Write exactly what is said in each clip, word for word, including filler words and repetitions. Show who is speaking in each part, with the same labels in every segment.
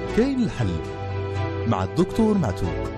Speaker 1: كاين الحل مع الدكتور معتوق.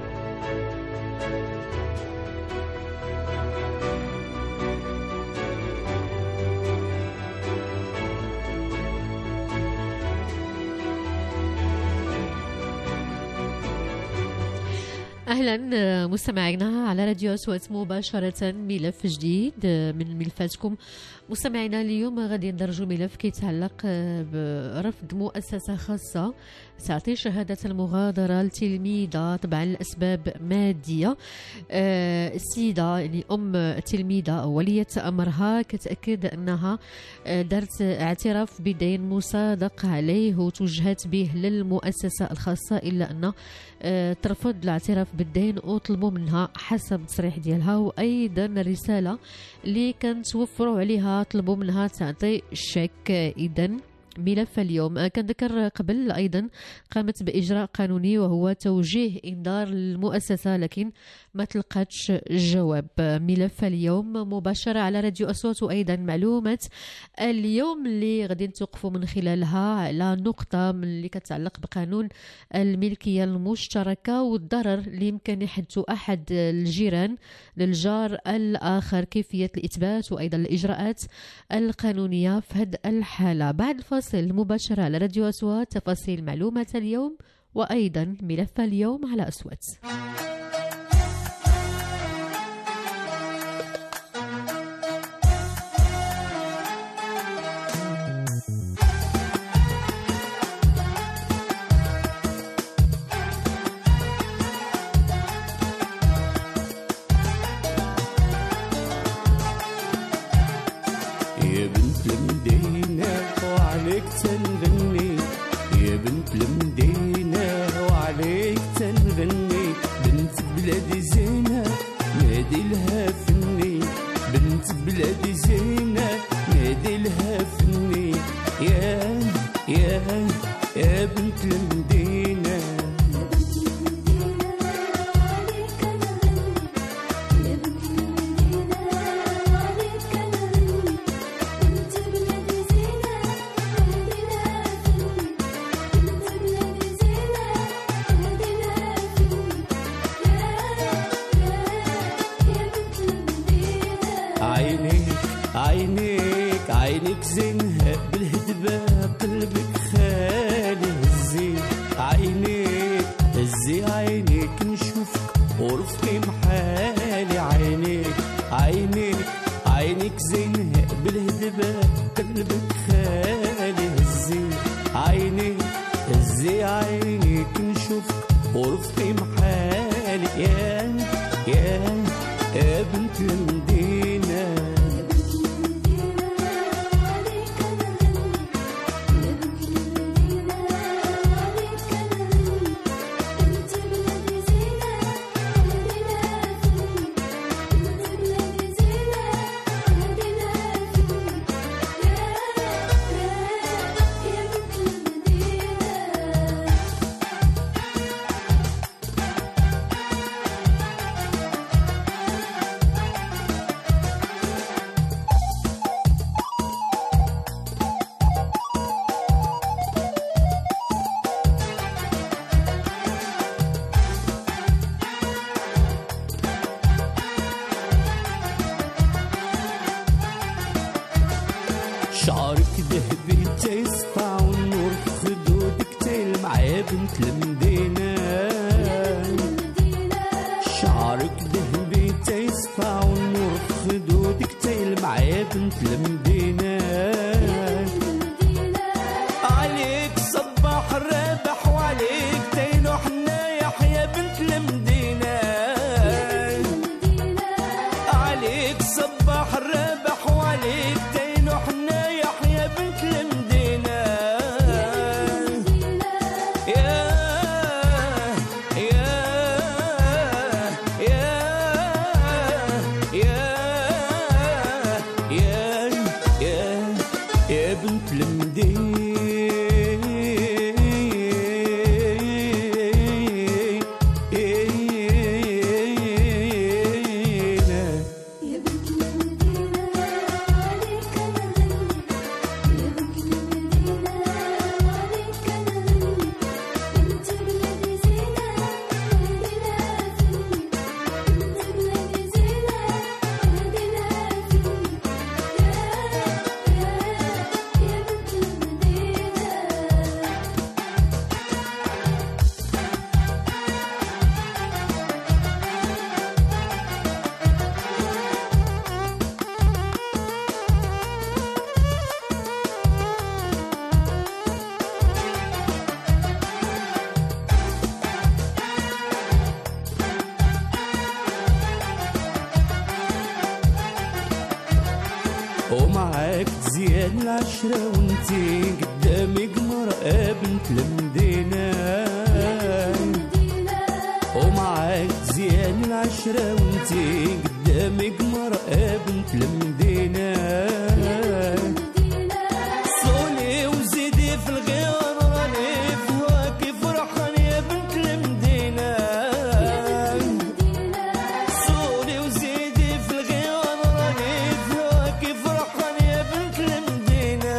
Speaker 2: أهلا مستمعينا على راديو أصوات مباشرة، ملف جديد من ملفاتكم. مستمعينا اليوم غادي ندرجوا ملف كيتعلق برفض مؤسسة خاصة تعطي شهادة المغادرة لتلميذة طبعا لأسباب مادية. السيدة يعني أم التلميذة أو ولية أمرها كتأكد أنها دارت اعتراف بدين مصادق عليه وتوجهت به للمؤسسة الخاصة، إلا أن ترفض الاعتراف بالدين وطلبوا منها حسب التصريح ديالها، وأيضا الرسالة اللي كنتوفروا عليها طلبوا منها تعطي الشيك. إذن ملف اليوم كنذكر قبل أيضا قامت بإجراء قانوني وهو توجيه إنذار للمؤسسة، لكن ما تلقاتش جواب. ملف اليوم مباشرة على راديو أصوات، وأيضا معلومات اليوم اللي غادي نتوقفوا من خلالها على نقطة من اللي كتعلق بقانون الملكية المشتركة والضرر اللي يمكن يحدث أحد الجيران للجار الآخر، كيفية الإثبات وأيضا الإجراءات القانونية في هذه الحالة. بعد الفاصل مباشرة على راديو أصوات تفاصيل معلومات اليوم وأيضا ملف اليوم على أصوات.
Speaker 3: يا بنت المدينة وعليك تنغني، يا بنت المدينة وعليك تنغني، بنت بلادي زينة نادي لها فني، بنت بلادي زينة نادي لها فني، يا يا يا بنت المدينة. عينيك عينيك زينها بالهدبة قلبك خالي هزي، عينيك هزي عينيك نشوفك ورفقي محالي، عينيك عينيك عينيك زينها بالهدبة قلبك خالي هزي، عينيك هزي عينيك نشوفك ورفقي محالي، يا يا يا بنت المدينة. شعرك ذهبي تيسطع والنور في خدودك تلمع يا بنت المدينة، شعرك ذهبي تيسطع والنور في خدودك تلمع يا بنت المدينة، عليك صباح الرابح وعليك تينوح النايح يا بنت المدينة، عليك صباح الرابح وعليك تينوح النايح يا بنت المدينة، يا يا يا يا يا زيان العشرة وانتي قدامي مرأة بنت المدينة ومعاك زيان العشرة وانتي قدامي مرأة بنت المدينة صولي وزيدي في الغيار راني في هواكي فرحان يا بنت المدينة صولي وزيدي في الغيار راني في هواكي فرحان يا بنت المدينة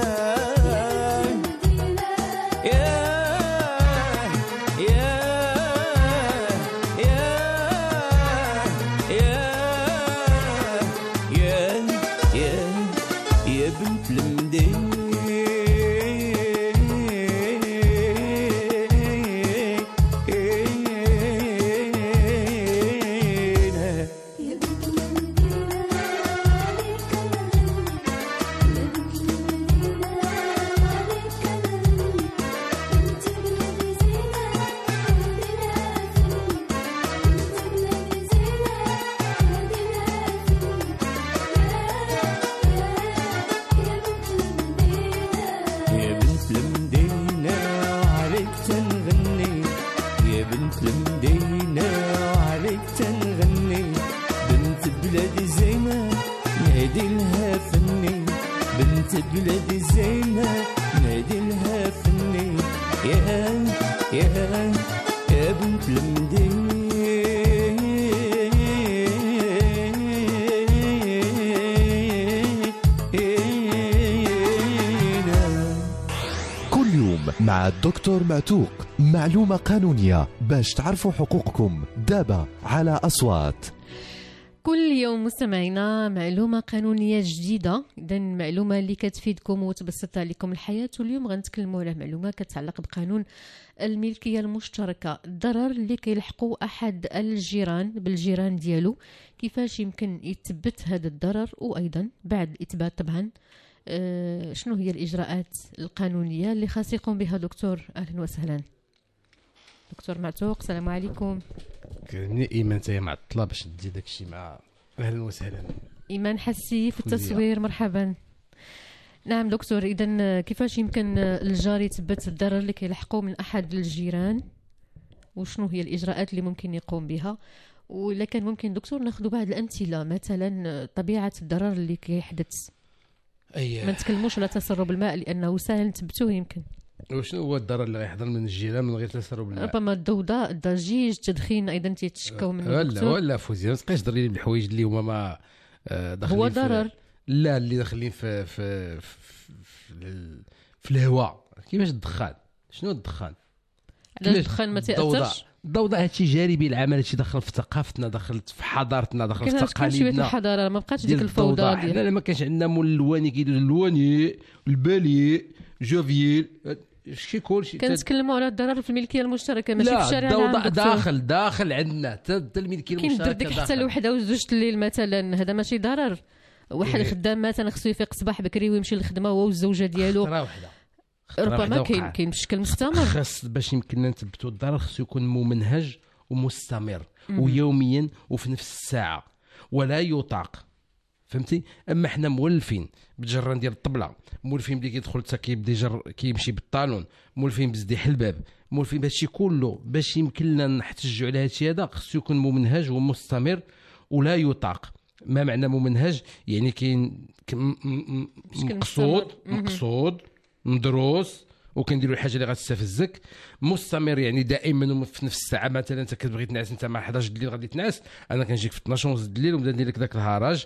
Speaker 3: يا يا يا يا يا يا يا بنت المدينة يا بنت المدينة عليك تنغني يا بنت المدينة عليك تنغني بنت بلادي زينة نادي لها فني بنت بلادي زينة نادي لها فني يا يا يا بنت المدينة
Speaker 1: كل يوم مع الدكتور معتوق، معلومة قانونية باش تعرفوا حقوقكم دابا على أصوات.
Speaker 2: كل يوم مستمعينا معلومة قانونية جديدة، إذا معلومة اللي كتفيدكم وتبسط عليكم الحياة. واليوم غنتكلموا على معلومة كتعلق بقانون الملكية المشتركة، الضرر اللي كيلحقوا أحد الجيران بالجيران ديالو، كيفاش يمكن يثبت هذا الضرر، وأيضا بعد الإثبات طبعا أه شنو هي الإجراءات القانونية اللي خاص يقوم بها دكتور. أهلا وسهلا دكتور معتوق، السلام عليكم.
Speaker 4: كلمني ايمان تاهي معطله باش تدي داكشي مع اهلا وسهلا.
Speaker 2: ايمان حسي في التصوير، مرحبا. نعم دكتور، اذا كيفاش يمكن الجار يثبت الضرر اللي كيلحقوا من احد الجيران، وشنو هي الاجراءات اللي ممكن يقوم بها، ولا كان ممكن دكتور ناخذ بعض الامثله، مثلا طبيعه الضرر اللي كيحدث.
Speaker 4: اي
Speaker 2: ما نتكلموش على تسرب الماء لانه سهل نثبتوه يمكن.
Speaker 4: وشنو هو الضرر اللي غيحضر من الجيران من غير تسرب الماء؟
Speaker 2: ربما الضوضاء، الضجيج، التدخين ايضا تيتشكاو منه.
Speaker 4: لا ولا فوزي ما تبقاش تضري بالحوايج اللي هما ما داخلين
Speaker 2: هو ضرر.
Speaker 4: لا اللي داخلين في في في, في, في الهواء. كيفاش الدخان؟ شنو الدخان؟
Speaker 2: علاش الدخان ما تاثرش؟
Speaker 4: الضوضاء هادشي جانبي العمل، هادشي داخل في ثقافتنا، داخل في حضارتنا، داخل في تقاليدنا.
Speaker 2: الحضاره ما بقاتش ديك الفوضى ديال
Speaker 4: لا ما كانش عندنا مول الواني كيدير الواني البالي جوفيل شي كلشي.
Speaker 2: كنتكلموا على الضرر في الملكيه المشتركه ماشي في الشارع.
Speaker 4: لا الضوضاء داخل داخل عندنا حتى الملكيه المشتركه.
Speaker 2: كاين ديك حتى الوحده وزوج الليل مثلا، هذا ماشي ضرر. واحد إيه؟ خدام مثلا خصو يفيق الصباح بكري ويمشي للخدمه هو والزوجه ديالو،
Speaker 4: خطره وحده
Speaker 2: ربما كاين كاين بشكل مستمر.
Speaker 4: خاص باش يمكننا نثبتوا الضرر خصو يكون ممنهج ومستمر ويوميا وفي نفس الساعه ولا يطاق، فهمتي؟ اما حنا مولفين بالجران ديال الطبله، مولفين بلي كيدخل حتى كيبدا يجر كيمشي بالطالون، مولفين بزديح الباب، مولفين بهادشي كله باش يمكن لنا نحتجوا على هادشي هذا خصو يكون ممنهج ومستمر ولا يطاق. ما معنى ممنهج؟ يعني كاين مقصود مقصود مدروس وكنديروا الحاجه اللي غتستفزك. مستمر يعني دائما في نفس الساعه، مثلا انت كتبغي تنعس انت مع حداش الليل غادي تنعس، انا كنجيك في اثناش ونص الليل ونبدا ندير لك داك الهراج.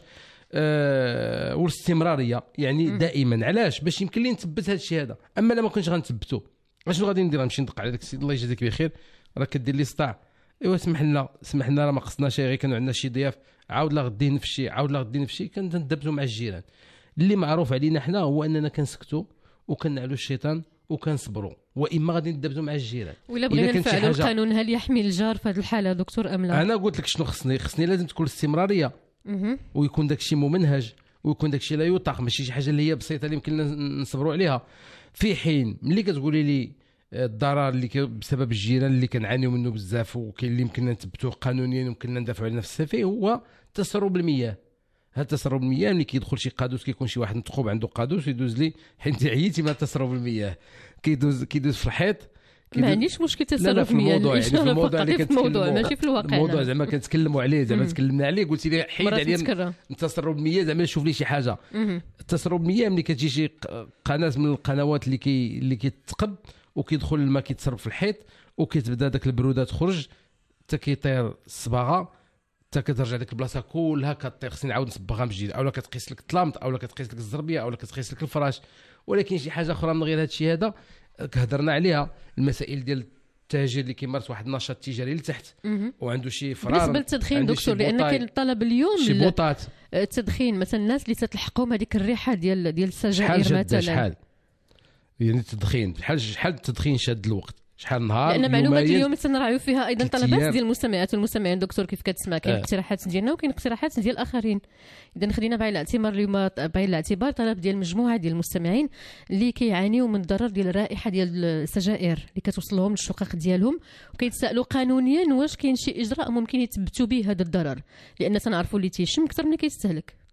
Speaker 4: أه والاستمراريه يعني م. دائما. علاش؟ باش يمكن لي نثبت هذا الشيء هذا. اما لا ما كنتش غنثبتو اشنو غادي ندير؟ نمشي ندق على داك السيد الله يجازيك بخير راه كدير لي سطاع، ايوا سمح لنا سمح لنا راه ما خصناش غير كانوا عندنا شي ضياف، عاود لا غدي نفشي عاود لا غدي نفشي. كندبزوا مع الجيران. اللي معروف علينا حنا هو اننا كنسكتوا وكنعلوا الشيطان وكنصبروا، واما غادي ندبزوا مع الجيران.
Speaker 2: ولا بغينا نفعلوا القانون هل يحمي الجار في هذه الحاله دكتور ام لا؟
Speaker 4: انا قلت لك شنو خصني خصني لازم تكون استمراريه ويكون داك الشيء ممنهج ويكون داك الشيء لا يطاق، ماشي شي حاجه اللي هي بسيطه اللي يمكن نصبروا عليها. في حين ملي كتقولي لي الضرر اللي بسبب الجيران اللي كنعانيو منه بزاف وكاين اللي يمكننا نثبتوه قانونيا ويمكننا ندافعوا على نفسنا فيه، هو تسرب المياه. هذا تسرب المياه ملي كيدخل شي قادوس كيكون شي واحد متقوب عنده قادوس يدوز لي حيت عييتي من تسرب المياه كيدوز كيدوز في الحيط.
Speaker 2: ما عنديش مشكل
Speaker 4: لا لا
Speaker 2: تسرب
Speaker 4: في الموضوع
Speaker 2: المياه
Speaker 4: يعني في الموضوع اللي
Speaker 2: في الموضوع ماشي في الواقع.
Speaker 4: الموضوع زعما كنتكلموا عليه زعما تكلمنا عليه قلتي لي حيد عليا تسرب المياه زعما نشوف لي شي حاجه. تسرب المياه ملي كتجي شي قناه من القنوات اللي كي اللي كيتقب وكيدخل الماء كيتسرب في الحيط وكتبدا داك البروده تخرج حتى كيطير الصباغه حتى كترجع ديك البلاصه كلها كطير. خصني نعاود نصبغها من جديد اولا كتقيس لك الطلامط اولا كتقيس لك الزربيه اولا كتقيس لك الفراش. ولكن شي حاجه اخرى من غير هذا الشيء هذا هضرنا عليها المسائل ديال التاجر اللي كيمارس واحد النشاط تجاري لتحت وعنده شي فرار
Speaker 2: بالنسبه للتدخين دكتور لان كاين الطلب اليوم
Speaker 4: شي بوطات
Speaker 2: التدخين مثلا الناس اللي تتلحقهم هذيك الريحه ديال ديال السجائر مثلا
Speaker 4: شحال يعني التدخين شحال شحال التدخين شاد الوقت شحال نهار.
Speaker 2: لان معلومات اليوم تنراعيو فيها ايضا طلبات ديال المستمعات والمستمعين دكتور كيف كتسمع كاين اقتراحات ديالنا وكاين اقتراحات ديال الاخرين. اذا خلينا بعين الاعتبار اليوم بعين الاعتبار طلب ديال مجموعه ديال المستمعين اللي كيعانيو من الضرر ديال الرائحه ديال السجائر اللي كتوصلهم للشقق ديالهم وكيتسالوا قانونيا واش كاين شي اجراء ممكن يثبتوا به هذا الضرر لان تنعرفوا اللي تيشم اكثر من كيستهلك.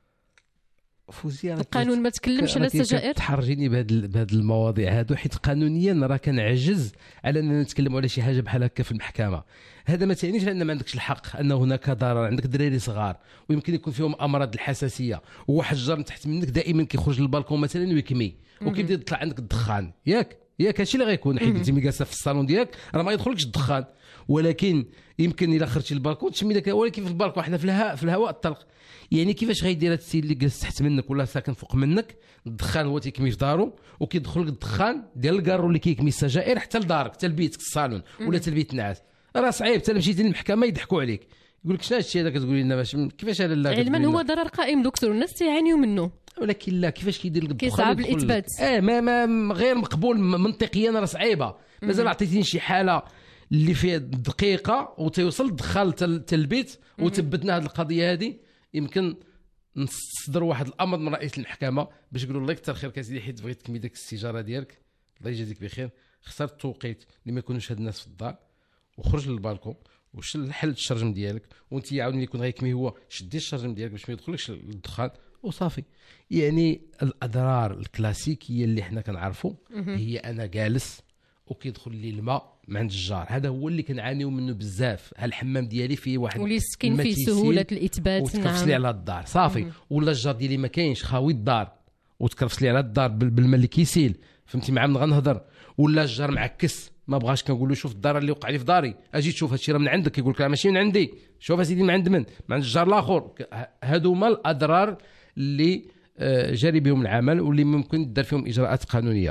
Speaker 4: فوزيه
Speaker 2: القانون ما تكلمش على السجائر.
Speaker 4: تحرجيني بهاد بهاد المواضيع هادو حيت قانونيا راه كنعجز على اننا نتكلموا على شي حاجه بحال هكا في المحكمه. هذا ما تعنيش ان ما عندكش الحق ان هناك ضرر. عندك دراري صغار ويمكن يكون فيهم امراض الحساسيه وواحد الجار تحت منك دائما كيخرج للبالكون مثلا ويكمي وكيبدا يطلع عندك الدخان ياك ياك هادشي اللي غيكون حيت انت ملي جالسه في الصالون ديالك راه ما يدخلكش الدخان. ولكن يمكن الا خرجتي للبالكون تشمي داك. ولكن في البالكون حنا في الهواء في الهواء الطلق يعني كيفاش غيدير هذا السيد اللي جالس تحت منك ولا ساكن فوق منك الدخان هو تيكمي في دارو وكيدخل لك الدخان ديال الكارو اللي كيكمي السجائر حتى لدارك حتى لبيتك الصالون ولا حتى لبيت الناس. راه صعيب حتى مشيتي للمحكمه يضحكوا عليك يقول لك شنو هادشي هذا كتقولي لنا باش كيفاش هذا لا
Speaker 2: علما هو ضرر قائم دكتور الناس تيعانيو منه.
Speaker 4: ولكن لا كيفاش كيدير لك الدخان
Speaker 2: كيصعب الاثبات.
Speaker 4: اه ما, ما غير مقبول منطقيا راه صعيبه. مازال عطيتيني شي حاله اللي فيها دقيقه وتيوصل الدخان حتى البيت وثبتنا هذه القضيه هذه يمكن نصدر واحد الامر من رئيس المحكمه باش يقولوا الله يكثر خير كاسيدي حيت بغيت تكمي داك السيجاره ديالك الله يجازيك بخير خسرت التوقيت اللي ما يكونوش هاد الناس في الدار وخرج للبالكون وشل حل الشرجم ديالك وانت عاودني يكون غيكمي هو شدي الشرجم ديالك باش ما يدخلكش الدخان وصافي. يعني الاضرار الكلاسيكيه اللي حنا كنعرفوا هي انا جالس وكيدخل لي الماء من عند الجار. هذا هو اللي كنعانيو منه بزاف. الحمام ديالي فيه واحد
Speaker 2: واللي سكن فيه سهوله الاثبات
Speaker 4: وتكرفس لي على الدار صافي مم. ولا الجار ديالي ما كاينش خاوي الدار وتكرفس لي على الدار بالماء اللي كيسيل فهمتي مع من غنهضر. ولا الجار معكس ما بغاش كنقول له شوف الدار اللي وقع لي في داري اجي تشوف هادشي راه من عندك يقول لك ماشي من عندي شوف اسيدي من عند من من عند الجار الاخر. هادو هما الاضرار اللي جاري بهم العمل واللي ممكن دار فيهم اجراءات قانونيه.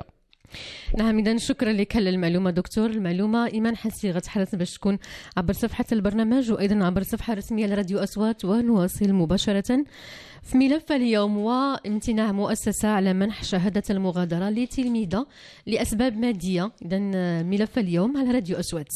Speaker 2: نعم إذا شكرا لك على المعلومة دكتور. المعلومة إيمان حسي غتحرص باش تكون عبر صفحة البرنامج وأيضا عبر صفحة رسمية لراديو أصوات. ونواصل مباشرة في ملف اليوم وامتناع مؤسسة على منح شهادة المغادرة لتلميذة لأسباب مادية. إذا ملف اليوم على راديو أصوات.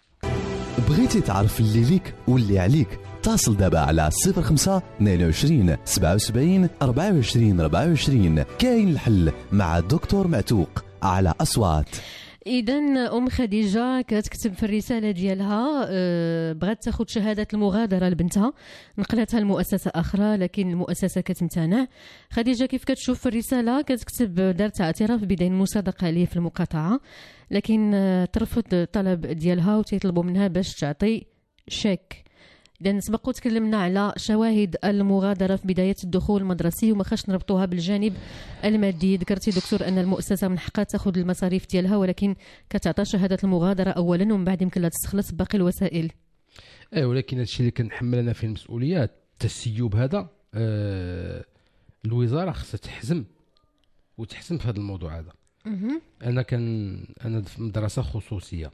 Speaker 1: بغيتي تعرف اللي ليك واللي عليك اتصل دابا على صفر خمسة اثنين وعشرين سبعة وسبعين أربعة وعشرين أربعة وعشرين. كاين الحل مع الدكتور معتوق على أصوات.
Speaker 2: إذا أم خديجة كتكتب في الرسالة ديالها أه بغات تاخذ شهادة المغادرة لبنتها نقلتها لمؤسسة أخرى لكن المؤسسة كتمتنع. خديجة كيف كتشوف في الرسالة كتكتب دارت اعتراف بدين مصادقة عليه في المقاطعة لكن أه ترفض الطلب ديالها وتيطلبوا منها باش تعطي شيك. إذا سبق وتكلمنا على شواهد المغادرة في بداية الدخول المدرسي وما خاش نربطوها بالجانب المادي. ذكرتي دكتور أن المؤسسة من حقها تأخذ المصاريف ديالها ولكن كتعطى شهادة المغادرة أولا ومن بعد يمكن لها تستخلص باقي الوسائل.
Speaker 4: اه ولكن هادشي اللي كنحمل انا فيه المسؤوليات التسيب هذا آه الوزارة خصها تحزم وتحسم في هذا الموضوع هذا. انا كان انا في مدرسة خصوصية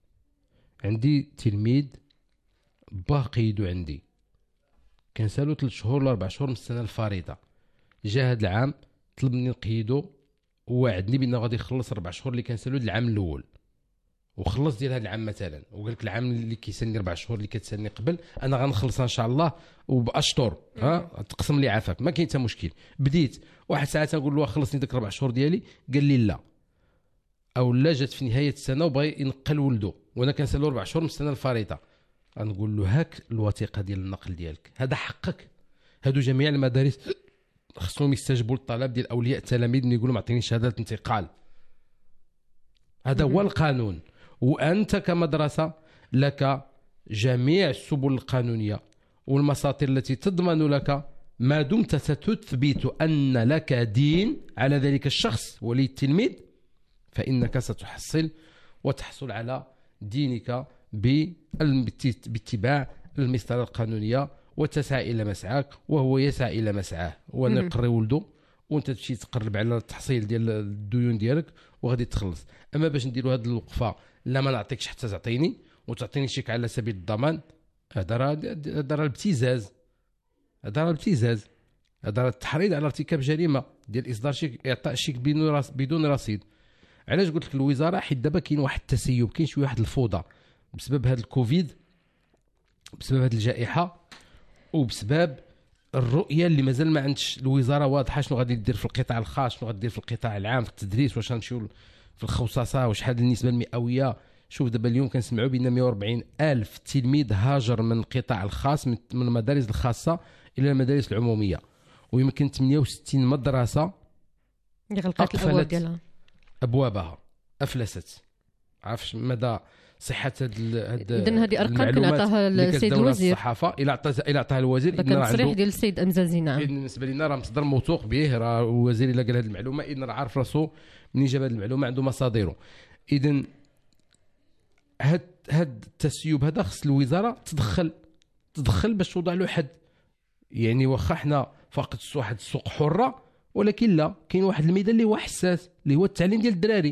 Speaker 4: عندي تلميذ باقي يدو عندي كنسالو ثلاث شهور ولا اربع شهور من السنه الفريضه. جا هذا العام طلب مني نقيدو ووعدني بانه غادي يخلص اربع شهور اللي كنسالو العام الاول وخلص ديال هذا العام مثلا وقال لك العام اللي كيسالني اربع شهور اللي كتسالني قبل انا غنخلصها ان شاء الله وباشطر ها تقسم لي عافاك ما كاين حتى مشكل. بديت واحد ساعه نقول له خلصني ديك اربع شهور ديالي قال لي لا او لا جات في نهايه السنه وبغى ينقل ولده وانا كنسالو اربع شهور من السنه الفريضه. غنقول له هاك الوثيقه ديال النقل ديالك هذا حقك هادو جميع المدارس خصهم يستجيبوا للطلب ديال اولياء التلاميذ اللي يقولوا معطيني شهاده انتقال. هذا هو القانون. وانت كمدرسه لك جميع السبل القانونيه والمساطر التي تضمن لك ما دمت ستثبت ان لك دين على ذلك الشخص ولي التلميذ، فانك ستحصل وتحصل على دينك باتباع المسطره القانونيه، وتسعى الى مسعاك وهو يسعى الى مسعاه، وانا نقري ولده وانت تمشي تقرب على التحصيل ديال الديون ديالك وغادي تخلص. اما باش نديروا هذه الوقفه لا ما نعطيكش حتى تعطيني وتعطيني شيك على سبيل الضمان، هذا راه هذا راه الابتزاز، هذا راه الابتزاز، هذا راه التحريض على ارتكاب جريمه ديال اصدار شيك، اعطاء شيك بدون رصيد. علاش قلت لك الوزاره؟ حيت دابا كاين واحد التسيب، كاين شي واحد الفوضى بسبب هذا الكوفيد، بسبب هذه الجائحه، وبسبب الرؤيه اللي مازال ما عندش الوزاره واضحه شنو غادي دير في القطاع الخاص، شنو غادي دير في القطاع العام في التدريس، واش غنمشيو في الخصاصه وشحال النسبه المئويه. شوف دابا اليوم كنسمعوا بان مئة وأربعين ألف تلميذ هاجر من القطاع الخاص من المدارس الخاصه الى المدارس العموميه، ويمكن ثمانية وستين مدرسه
Speaker 2: غلقت الابواب ديالها،
Speaker 4: ابوابها افلست. عرفش مدى صحه هاد
Speaker 2: اذن هذه ارقام كان عطاها السيد الوزير
Speaker 4: الصحافه الى عطاها الى عطاها الوزير،
Speaker 2: كان تصريح ديال السيد امزازي. نعم
Speaker 4: بالنسبه لنا راه مصدر موثوق به، راه الوزير الا قال هذه المعلومه اذن راه عارف راسو منين جاب هذه المعلومه، عنده مصادره. اذن هاد هاد التسيب هذا خص الوزاره تدخل تدخل باش توضع له حد. يعني واخا حنا فقط واحد السوق حره، ولكن لا، كاين واحد الميدان اللي هو حساس اللي هو التعليم ديال الدراري.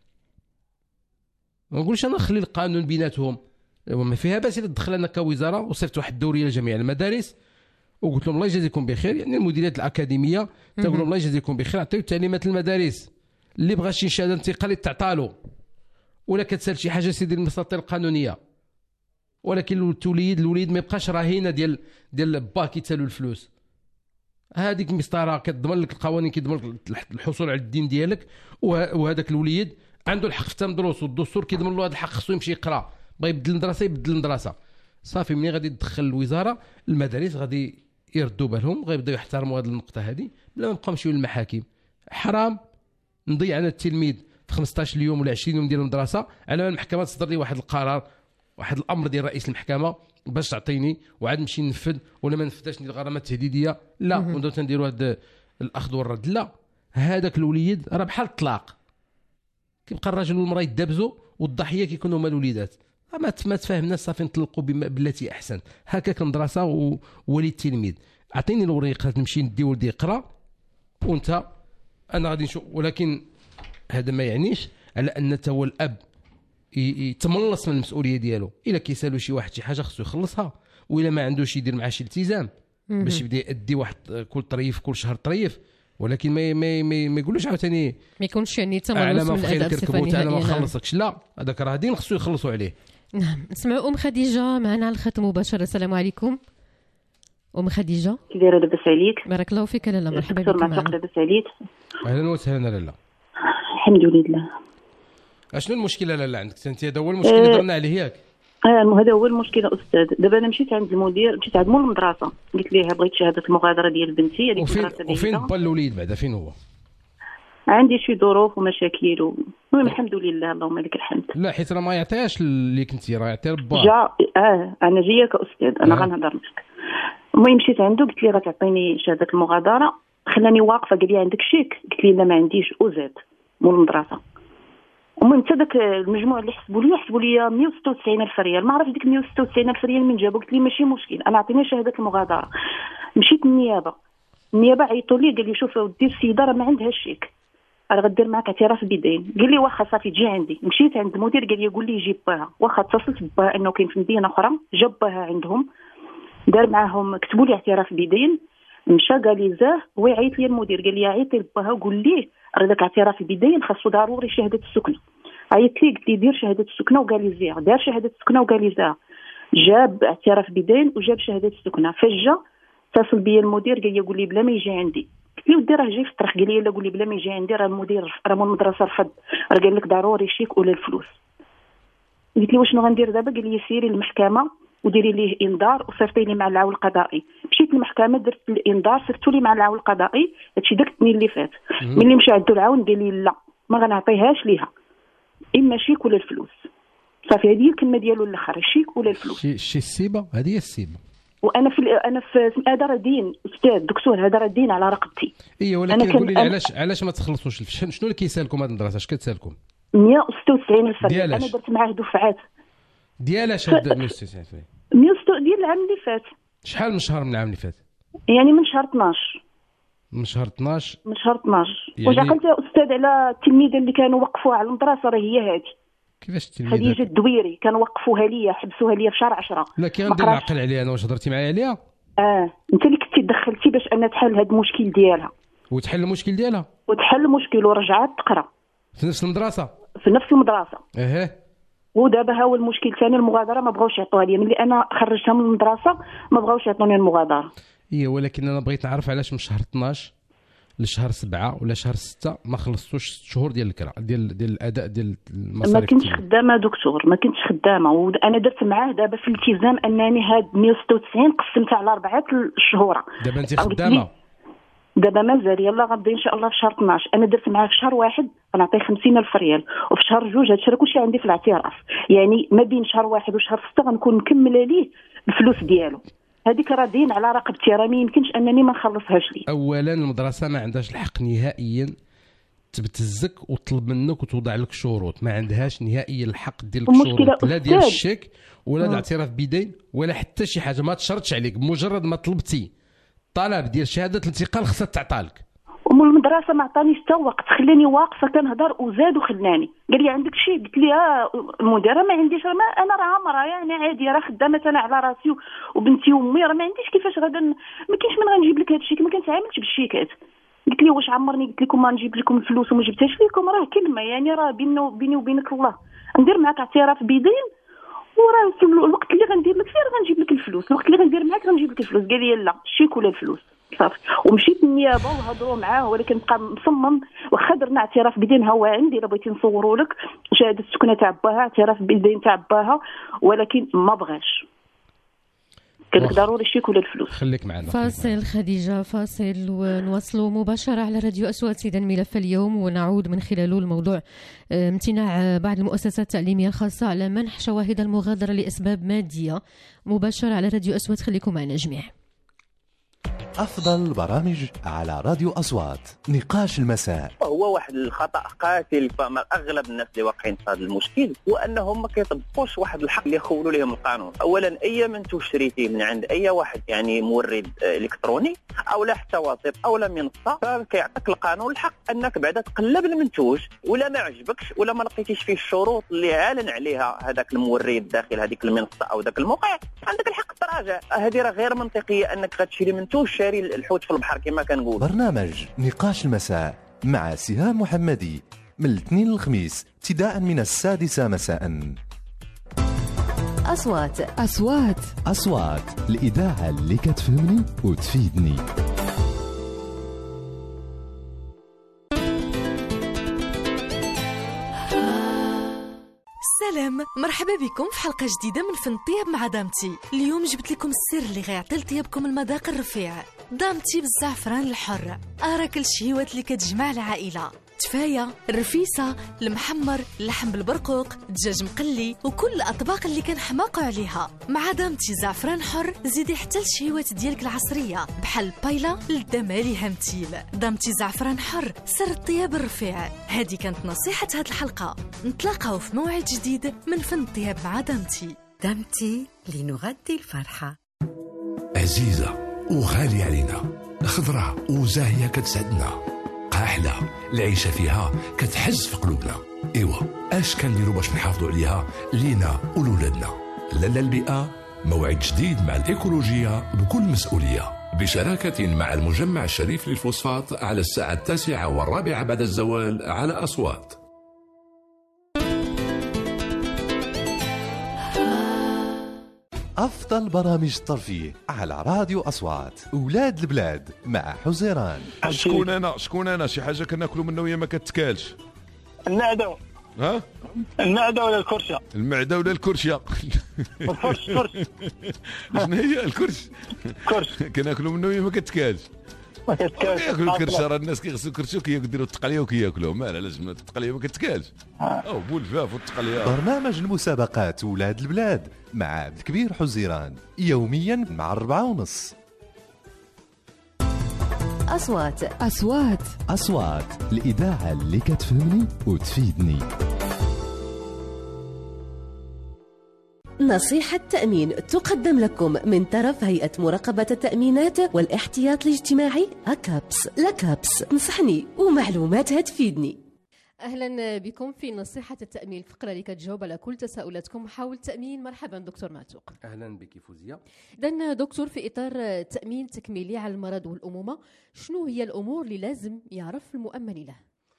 Speaker 4: ما نقولش انا نخلي القانون بيناتهم، ما فيها باس الا تدخل انا كوزاره وصيفط واحد الدوريه لجميع المدارس وقلت لهم الله يجازيكم بخير، يعني المديريات الاكاديميه تقول لهم الله يجازيكم بخير، عطيو تعليمات المدارس اللي بغى شي شهاده انتقال تعطالو، ولا كتسال شي حاجه سيدي المساطر القانونيه. ولكن التوليد الوليد ما يبقاش رهينه ديال ديال با كيتسالو الفلوس. هذيك المسطره كتضمن لك القوانين، كيضمن لك الحصول على الدين ديالك، وهذاك الوليد عنده الحق في تم دروسه، الدستور كيضمن له هذا الحق، خصو يمشي يقرا، بغى يبدل المدرسه يبدل المدرسه صافي. ملي غادي تدخل الوزاره المدارس غادي يردوا بالهم، غيبداو يحترموا هذه النقطه هذه بلا ما نبقاو نمشيو للمحاكم. حرام نضيع انا التلميذ في خمسطاش اليوم ولا عشرين يوم ديال المدرسه على ما المحكمه تصدر لي واحد القرار، واحد الامر ديال رئيس المحكمه باش تعطيني وعاد نمشي ننفذ، ولا ما نفذاش ندير غرامات تهديديه. لا، ونبداو تنديروا هذا الاخذ والرد. لا، هذاك الوليد راه بحال الطلاق، كيبقى الراجل والمراه يدابزوا والضحيه كيكونوا هما الوليدات. ما ما تفاهمنا صافي نطلقوا بالتي احسن. هكاك المدرسه وولي التلميذ، اعطيني الوريقه نمشي ندي ولدي يقرا وانت انا غادي نشوف. ولكن هذا ما يعنيش على ان انت هو الاب يتملص من المسؤوليه ديالو. الا كيسالو شي واحد شي حاجه خصو يخلصها، والا ما عندوش يدير معاه شي التزام باش يبدا يدي واحد كل طريف كل شهر طريف. ولكن ما ما ما, ما يقولوش عاوتاني
Speaker 2: ما يكونش يعني تملص من الاداء الصفاني.
Speaker 4: انا ما نخلصك، لا، هذاك راه دين خصو يخلصوا عليه.
Speaker 2: نعم. نسمعوا ام خديجه معنا على الخط مباشره. السلام عليكم ام خديجه.
Speaker 5: كي دايره؟ لاباس عليك؟
Speaker 2: بارك الله فيك لاله، مرحبا بك
Speaker 5: معنا. لاباس عليك؟
Speaker 4: اهلا وسهلا لاله.
Speaker 5: الحمد لله.
Speaker 4: اشنو المشكله لاله عندك انت؟ هذا هو المشكل اللي درنا عليه ياك.
Speaker 5: اه هذا هو المشكله استاذ. دابا انا مشيت عند المدير، مشيت عند مول المدرسه، قلت ليه بغيت شهاده المغادره ديال بنتي. هذيك
Speaker 4: وفين وفين با الوليد بعدا فين هو؟
Speaker 5: عندي شي ظروف ومشاكل و... المهم الحمد لله اللهم لك الحمد.
Speaker 4: لا حيت راه ما يعطيهاش اللي كنتي، راه يعطي رباه.
Speaker 5: جا اه انا جايه كاستاذ، انا آه. غنهضر معك. المهم مشيت عنده قلت ليه غتعطيني شهاده المغادره، خلاني واقفه قال لي عندك شيك؟ قلت ليه لا ما عنديش، وزاد مول المدرسه. المهم حتى داك المجموع اللي حسبوا لي حسبوا لي مئة وستة وتسعين ألف ريال، ما عرفتش ديك مئة وستة وتسعين ألف ريال من جابوا. قلت لي ماشي مشكل، انا عطيني شهاده المغادره. مشيت للنيابه، النيابه عيطوا لي قال لي شوف ودي السيده راه ما عندهاش شيك، راه غدير معاك اعتراف بدين. قال لي واخا صافي تجي عندي. مشيت عند المدير قال لي قول لي جيب باها، واخا اتصلت بها انه كاين في مدينه اخرى، جاب باها عندهم دار معاهم كتبوا لي اعتراف بدين. مشى قال لي زاه، هو يعيط لي المدير قال لي عيطي لباها وقول ليه راه داك اعتراف بدين خاصو ضروري شهاده السكنه. عيطت لي قلت لي دير شهاده السكنه وقال لي زيها، دار شهاده السكنه وقال لي زيها، جاب اعتراف بدين وجاب شهاده السكنه. فجاه اتصل بيا المدير قال لي قول لي بلا ما يجي عندي. قلت له ودي راه جاي في الطريق. قال لي لا قول لي بلا ما يجي عندي، راه المدير راه مول المدرسه رفض، راه قال لك ضروري شيك ولا الفلوس. قلت له شنو غندير دابا؟ قال لي سيري للمحكمه وديري ليه انذار وصيفطي لي مع العون القضائي. مشيت للمحكمه درت الانذار صيفطوا لي مع العون القضائي. هادشي داك التنين اللي فات. ملي مشى عندو العون قال لي لا ما غنعطيهاش ليها، اما شيك ولا الفلوس. صافي هذه هي الكلمه ديالو الاخر، الشيك ولا الفلوس.
Speaker 4: شي شي السيبه هذه هي السيبه.
Speaker 5: وانا في انا في هذا راه دين استاذ دكتور، هذا راه دين على رقبتي.
Speaker 4: اييه ولكن قولي لي علاش علاش ما تخلصوش؟ شنو اللي كيسالكم هذه المدرسه؟ اش كتسالكم؟
Speaker 5: مية وستة وتسعين الف ريال. انا درت معاه دفعات.
Speaker 4: ديالاش هاد مية وستة وتسعين؟
Speaker 5: مية وستة ديال العام اللي فات.
Speaker 4: شحال من شهر من العام اللي فات؟
Speaker 5: يعني من شهر اثناش.
Speaker 4: من شهر اثناش؟
Speaker 5: من شهر اثناش.
Speaker 4: يعني...
Speaker 5: واش عقلت يا استاذ على التلميذه اللي كانوا وقفوها على المدرسه؟ راه هي هذه.
Speaker 4: كيفاش التلميذه؟
Speaker 5: خديجه الدويري كانوا وقفوها ليا، حبسوها ليا في شهر عشرة.
Speaker 4: لا كي غندير العقل عليها انا. واش هضرتي معايا عليها؟
Speaker 5: اه انت اللي كنتي دخلتي باش انها تحل هذا المشكل ديالها.
Speaker 4: وتحل المشكل ديالها؟
Speaker 5: وتحل المشكل ورجعت تقرا
Speaker 4: في نفس المدرسه؟
Speaker 5: في نفس المدرسه.
Speaker 4: اها.
Speaker 5: ودابا ها هو المشكل الثاني، المغادره ما بغاوش يعطوها لي. ملي انا خرجتها من المدرسه ما بغاوش يعطوني المغادره.
Speaker 4: ايه ولكن انا بغيت نعرف علاش من شهر اثناش لشهر سبعة ولا شهر ستة ما خلصتوش ست شهور ديال الكرا ديال ديال الاداء ديال المصاريف.
Speaker 5: ما كنتش خدامه دكتور، ما كنتش خدامه. وانا درت معاه دابا في الالتزام انني هاد مية وستة وتسعين قسمتها على اربعه الشهور.
Speaker 4: دابا انت خدامه؟
Speaker 5: دابا مازال يلا غنبدا ان شاء الله في شهر اثناش. انا درت معاه في شهر واحد غنعطيه خمسين الف ريال، وفي شهر جوج هادشي راه كلشي عندي في الاعتراف. يعني ما بين شهر واحد وشهر ستة غنكون مكمله ليه الفلوس ديالو. هذيك راه دين على رقبتي، راه ما يمكنش انني ما نخلصهاش ليه.
Speaker 4: اولا المدرسه ما عندهاش الحق نهائيا تبتزك وتطلب منك وتوضع لك شروط، ما عندهاش نهائيا الحق دير لك شروط لا ديال الشيك ولا الاعتراف بيدين ولا حتى شي حاجه. ما تشرطش عليك، بمجرد ما طلبتي طلب ديال شهاده الانتقال خصها تعطالك.
Speaker 5: ومن المدرسه ما عطانيش حتى وقت، خلاني واقفه كنهضر وزاد وخلاني قال لي عندك شي؟ قلت لي اه المديره ما عنديش، ما انا راه عامره يعني عادي، راه خدامه انا على راسي وبنتي وامي، راه ما عنديش كيفاش غادا، ما كاينش من غنجيب لك هذا الشيك، ما كنتعاملش بالشيكات. قلت لي واش عمرني قلت لكم ما نجيب لكم الفلوس وما جبتهاش لكم؟ راه كلمه يعني، راه بيننا بيني وبينك الله، ندير معاك اعتراف بيدين وراه في الوقت اللي غندير لك فيه راه غنجيب لك الفلوس، الوقت اللي غندير معاك غنجيب لك الفلوس. قال لي لا الشيك ولا الفلوس. صافي ومشيت للنيابه وهضروا معاه، ولكن بقى مصمم واخا درنا اعتراف بدين ها هو عندي، الا بغيتي نصوروا لك شهاده السكنه تاع باها، اعتراف بالدين تاع باها، ولكن ما بغاش. قال لك ضروري الشيك ولا الفلوس.
Speaker 4: خليك معنا.
Speaker 2: فاصل خديجه، فاصل ونواصلوا مباشره على راديو أصوات سيدان ملف اليوم، ونعود من خلاله الموضوع امتناع بعض المؤسسات التعليميه الخاصه على منح شواهد المغادره لاسباب ماديه. مباشره على راديو أصوات، خليكم معنا جميعا.
Speaker 1: أفضل البرامج على راديو أصوات، نقاش المساء.
Speaker 6: هو واحد الخطأ قاتل فما أغلب الناس اللي واقعين في هذا المشكل، وأنهم ما كيطبقوش واحد الحق اللي يخولوا لهم القانون. أولا أي منتوج شريتيه من عند أي واحد يعني مورد إلكتروني أو لا حتى وسيط أو لا منصة، فكيعطيك القانون الحق أنك بعدا تقلب المنتوج، ولا ما عجبكش ولا ما لقيتيش فيه الشروط اللي عالن عليها هذاك المورد داخل هذيك المنصة أو ذاك الموقع، عندك الحق تراجع. هذه راه غير منطقية أنك غتشري منتوج شاري الحوت في البحر كما كنقول.
Speaker 1: برنامج نقاش المساء مع سهام محمدي من الاثنين للخميس ابتداء من السادسة مساء.
Speaker 7: أصوات أصوات
Speaker 1: أصوات الإذاعة اللي كتفهمني وتفيدني.
Speaker 7: سلام، مرحبا بكم في حلقة جديدة من فن الطياب مع دامتي. اليوم جبت لكم السر اللي غيعطي لطيابكم المذاق الرفيع. دامتي بالزعفران الحر، أرى كل الشهيوات اللي كتجمع العائلة: تفاية، الرفيسة، المحمر، اللحم بالبرقوق، دجاج مقلي، وكل الأطباق اللي كنحماقوا عليها. مع دامتي زعفران حر زيدي حتى الشهيوات ديالك العصرية بحال البايلة للدمالي همتيل. دامتي زعفران حر، سر الطياب الرفيع. هذه كانت نصيحة هذه الحلقة. نتلاقاو في موعد جديد من فن الطياب مع دامتي.
Speaker 8: دامتي لنغذي الفرحة.
Speaker 9: عزيزة وغالية علينا، خضرة وزاهية كتسعدنا، قاحلة العيشة فيها كتحز في قلوبنا. ايوا اش كنديروا باش نحافظوا عليها لينا ولولادنا؟ لالا البيئة، موعد جديد مع الإيكولوجية بكل مسؤولية، بشراكة مع المجمع الشريف للفوسفات على الساعة التاسعة والرابعة بعد الزوال على أصوات.
Speaker 1: أفضل برامج الترفيه على راديو أصوات. أولاد البلاد مع حزيران.
Speaker 10: شكون أنا شكون أنا شي حاجة كناكلوا منها وهي ما كتكالش.
Speaker 11: المعدة.
Speaker 10: ها؟
Speaker 11: المعدة ولا الكرشة؟
Speaker 10: المعدة ولا الكرشة.
Speaker 11: الفرش فرش
Speaker 10: شنو هي الكرش؟
Speaker 11: كرش
Speaker 10: كناكلوا منه ما كتكالش.
Speaker 11: ما كتكالش.
Speaker 10: كياكلوا الكرشه، راه الناس كيغسلوا الكرشه وكيديروا التقليه وكياكلوه، ما علاش التقليه ما كتكالش. او بولفاف والتقليه.
Speaker 1: برنامج المسابقات ولاد البلاد مع عبد الكبير حزيران يوميا مع الربعة ونص.
Speaker 12: أصوات
Speaker 1: أصوات أصوات الإذاعة اللي كتفهمني وتفيدني.
Speaker 12: نصيحة تأمين تقدم لكم من طرف هيئة مراقبة التأمينات والاحتياط الاجتماعي أكابس. لكابس تنصحني ومعلوماتها تفيدني.
Speaker 2: اهلا بكم في نصيحه التامين، الفقره اللي كتجاوب على كل تساؤلاتكم حول التامين. مرحبا دكتور معتوق.
Speaker 4: اهلا بك فوزيه.
Speaker 2: اذا دكتور، في اطار تامين تكميلي على المرض والامومه، شنو هي الامور اللي لازم يعرف المؤمن له؟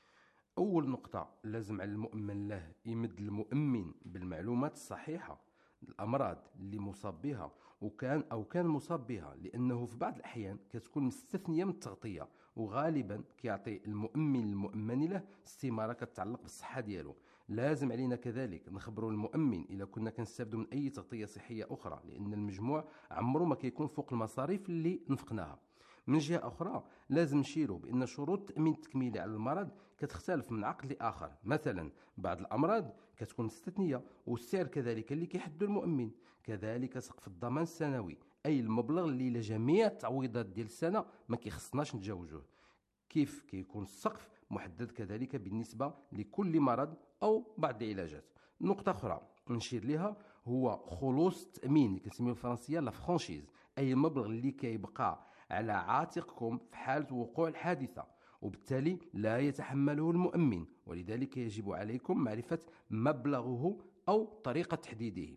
Speaker 4: اول نقطه لازم على المؤمن له يمد المؤمن بالمعلومات الصحيحه الامراض اللي مصاب بها وكان او كان مصاب بها، لانه في بعض الاحيان كتكون مستثنيه من التغطيه، وغالبا كيعطي المؤمن المؤمن له استماره كتعلق بالصحه ديالو. لازم علينا كذلك نخبروا المؤمن اذا كنا كنستافدوا من اي تغطيه صحيه اخرى، لان المجموع عمره ما كيكون فوق المصاريف اللي نفقناها. من جهه اخرى لازم نشيروا بان شروط التامين التكميلي على المرض كتختلف من عقد لاخر. مثلا بعض الامراض كتكون مستثنيه والسعر كذلك اللي كيحدو المؤمن، كذلك سقف الضمان السنوي، اي المبلغ اللي لجميع التعويضات ديال السنه ما كيخصناش نتجاوزوه. كيف كيكون السقف محدد كذلك بالنسبه لكل مرض او بعض العلاجات. نقطه اخرى نشير لها هو خلوص التامين اللي كنسميوه بالفرنسيه لا فرانشيز، اي المبلغ اللي كيبقى على عاتقكم في حاله وقوع الحادثه، وبالتالي لا يتحمله المؤمن، ولذلك يجب عليكم معرفه مبلغه او طريقه تحديده.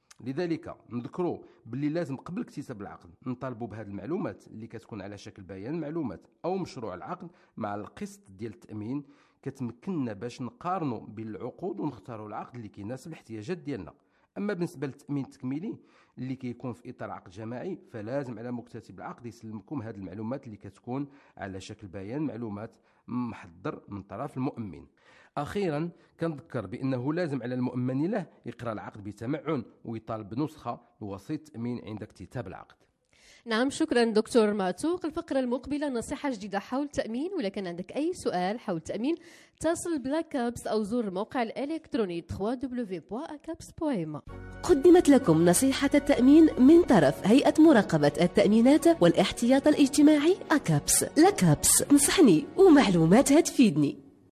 Speaker 4: لذلك نذكروا باللي لازم قبل اكتساب العقد نطالبوا بهذه المعلومات اللي كتكون على شكل بيان معلومات او مشروع العقد مع القسط ديال التامين، كتمكننا باش نقارنوا بين العقود ونختاروا العقد اللي كيناسب الاحتياجات ديالنا. اما بالنسبه للتامين التكميلي اللي كيكون في اطار عقد جماعي، فلازم على مكتسب العقد يسلمكم هذه المعلومات اللي كتكون على شكل بيان معلومات محضر من طرف المؤمن. اخيرا كنذكر بانه لازم على المؤمن له يقرا العقد بتمعن ويطالب بنسخه لوسيط التامين عند اكتتاب العقد.
Speaker 2: نعم، شكرا دكتور معتوق. الفقرة المقبلة نصيحة جديدة حول التأمين، ولا كان عندك أي سؤال حول التأمين اتصل بلاكابس أو زور الموقع الإلكتروني دبليو دبليو دبليو بوان أكابس بوان إم.
Speaker 12: قدمت لكم نصيحة التأمين من طرف هيئة مراقبة التأمينات والاحتياط الاجتماعي أكابس. لكابس تنصحني ومعلوماتها تفيدني.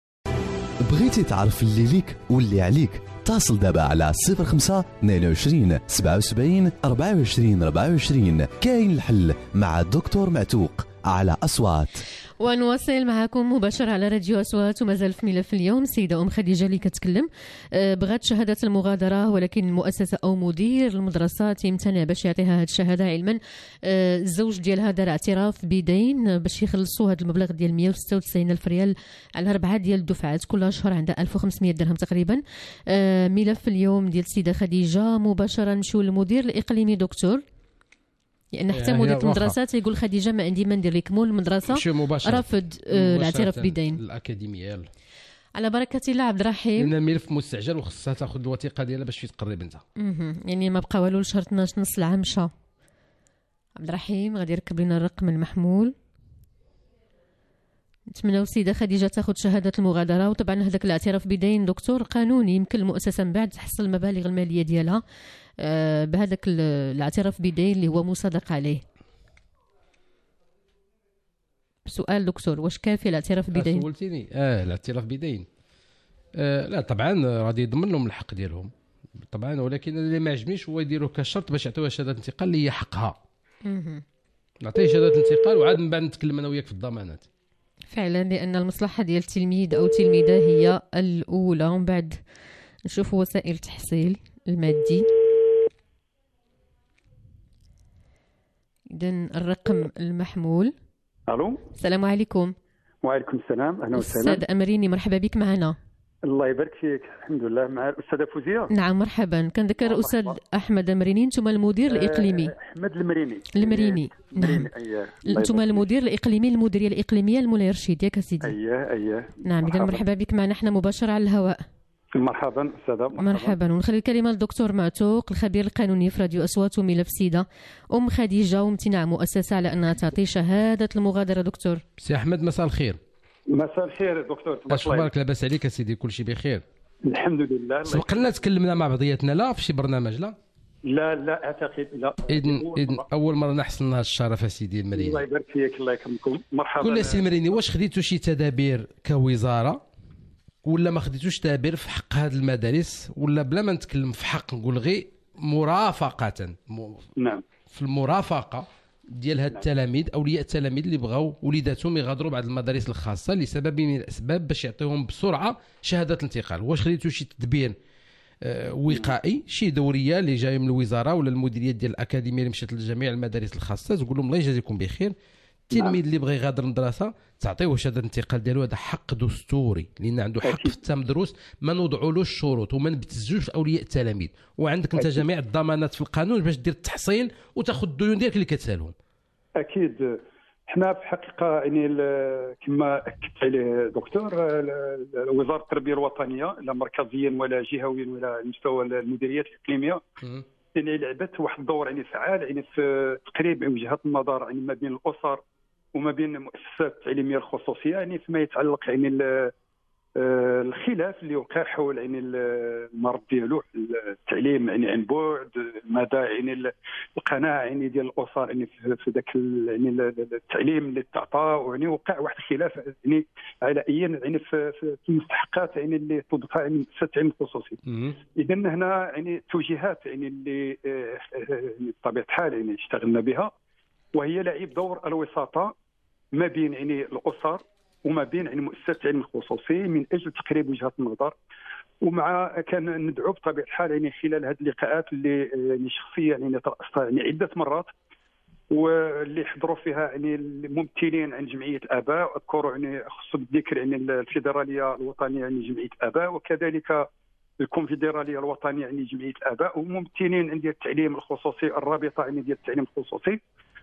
Speaker 1: بغيتي تعرف اللي ليك واللي عليك؟ اتصل دابا على صفر خمسة اثنين وعشرين سبعة وسبعين أربعة وعشرين أربعة وعشرين. كاين الحل مع الدكتور معتوق على أصوات.
Speaker 2: ونواصل معكم مباشرة على راديو أصوات، ومازال في ملف اليوم السيدة أم خديجة اللي كتكلم. بغات شهادة المغادرة، ولكن المؤسسة أو مدير المدرسة تيمتنع باش يعطيها هذه الشهادة، علما الزوج ديالها دار اعتراف بدين باش يخلصوا هذا المبلغ ديال مئة وستة وتسعين ألف ريال على أربعة ديال الدفعات، كل شهر عندها ألف وخمسمئة درهم تقريبا. ملف اليوم ديال السيدة خديجة مباشرة نمشيو للمدير الإقليمي دكتور، لان حتى مدير المدرسه تيقول خديجه ما عندي ما ندير لك مول المدرسه رافض الاعتراف بدين
Speaker 4: الاكاديميه.
Speaker 2: على بركه الله عبد الرحيم،
Speaker 4: لان ملف مستعجل وخصها تاخذ الوثيقه ديالها باش تقرب انت.
Speaker 2: يعني ما بقى والو لشهر اثناش نص العام مشى. عبد الرحيم غادي يركب لنا الرقم المحمول. نتمنى السيده خديجه تاخذ شهاده المغادره، وطبعا هذاك الاعتراف بدين دكتور قانوني، يمكن المؤسسه من بعد تحصل المبالغ الماليه ديالها آه بهذاك الاعتراف بدين اللي هو مصادق عليه. سؤال دكتور، واش كافي الاعتراف بدين؟
Speaker 4: سولتيني اه الاعتراف بدين آه لا طبعا غادي يضمن لهم الحق ديالهم طبعا، ولكن اللي ما عجبنيش هو يديروا كشرط باش يعطيوها شهاده انتقال اللي هي حقها. نعطيه شهاده الانتقال وعاد من بعد نتكلم انا وياك في الضمانات.
Speaker 2: فعلا، لان المصلحه ديال التلميذ او التلميذه هي الاولى، ومن بعد نشوف وسائل التحصيل المادي. اذا الرقم المحمول.
Speaker 11: الو،
Speaker 2: السلام عليكم.
Speaker 11: وعليكم السلام، اهلا وسهلا.
Speaker 2: استاذ امريني، مرحبا بك معنا.
Speaker 11: الله يبارك فيك. الحمد لله. مع الاستاذه فوزيه.
Speaker 2: نعم مرحبا. كنذكر الاستاذ احمد امريني، انتم المدير الاقليمي.
Speaker 11: احمد المريني.
Speaker 2: المريني نعم.
Speaker 11: اييه،
Speaker 2: انتم المدير الاقليمي المديريه الاقليميه المولاي رشيد، ياك سيدي؟
Speaker 11: اييه اييه.
Speaker 2: نعم، اذا مرحبا بك معنا، احنا مباشره على الهواء.
Speaker 11: مرحبا استاذه. مرحبا,
Speaker 2: مرحبا. ونخلي الكلمه للدكتور معتوق الخبير القانوني في راديو اصوات وملف سيده. ام خديجه وامتناع مؤسسه على انها تعطي شهاده المغادره. دكتور
Speaker 4: سي احمد مساء الخير.
Speaker 11: مساء الخير دكتور.
Speaker 4: اش اخبارك؟ لاباس عليك اسيدي؟ كل شيء بخير
Speaker 11: الحمد لله.
Speaker 4: سبقنا تكلمنا مع بعضياتنا لا في شي برنامج؟ لا
Speaker 11: لا لا اعتقد لا.
Speaker 4: اذن اذن اول مره نحصل لنا الشرف اسيدي المريني.
Speaker 11: الله يبارك فيك الله يكرمكم. مرحبا.
Speaker 4: قول لي سي المريني، واش خديتوا شي تدابير كوزاره ولا ما خديتوش تدابير في حق هذه المدارس، ولا بلا ما نتكلم في حق نقول غير مرافقه م...
Speaker 11: نعم
Speaker 4: في المرافقه ديال هاد التلاميذ اولياء التلاميذ اللي بغاو وليداتهم يغادروا بعض المدارس الخاصه لسبب من الاسباب باش يعطيهم بسرعه شهاده الانتقال؟ واش خديتوا شي تدبير آه وقائي، شي دوريه اللي جايه من الوزاره ولا المديريات ديال الاكاديميه اللي مشات لجميع المدارس الخاصه تقول لهم الله يجازيكم بخير التلميذ اللي بغى يغادر المدرسه تعطيوه شهاده الانتقال ديالو؟ هذا حق دستوري لان عنده حق في التام دروس، ما نوضعولوش الشروط وما نبتزوش اولياء التلاميذ، وعندك انت جميع الضمانات في القانون باش دير التحصيل وتاخذ الديون ديالك اللي كتسالهم.
Speaker 11: اكيد حنا في الحقيقه يعني كما اكدت عليه دكتور، وزاره التربيه الوطنيه لا مركزيا ولا جهويا ولا على مستوى المديريات الاقليميه يعني لعبت واحد الدور يعني فعال يعني في تقريب وجهات النظر يعني ما بين الاسر وما بين المؤسسات التعليميه الخصوصيه يعني فيما يتعلق يعني الخلاف اللي وقع حول يعني المرض ديالو التعليم يعني عن بعد، مدى يعني القناعه يعني ديال الاسر يعني في ذاك يعني التعليم اللي تعطى، يعني وقع واحد الخلاف يعني علائيا يعني في المستحقات يعني اللي تطبقها يعني مؤسسات التعليم الخصوصي. اذا هنا يعني التوجيهات يعني اللي بطبيعه الحال يعني اشتغلنا بها، وهي لعب دور الوساطه ما بين يعني الاسر وما بين يعني مؤسسات التعليم الخصوصي من اجل تقريب وجهات النظر، ومع كان ندعو بطبيعه الحال يعني خلال هذه اللقاءات اللي يعني شخصيا يعني ترأستها يعني عده مرات واللي حضروا فيها يعني الممثلين عن جمعيه الاباء، اذكروا يعني خص بالذكر يعني الفيدراليه الوطنيه يعني جمعيه الاباء، وكذلك الكونفدراليه الوطنيه يعني جمعيه الاباء، وممثلين عند التعليم الخصوصي الرابطه يعني ديال التعليم الخصوصي،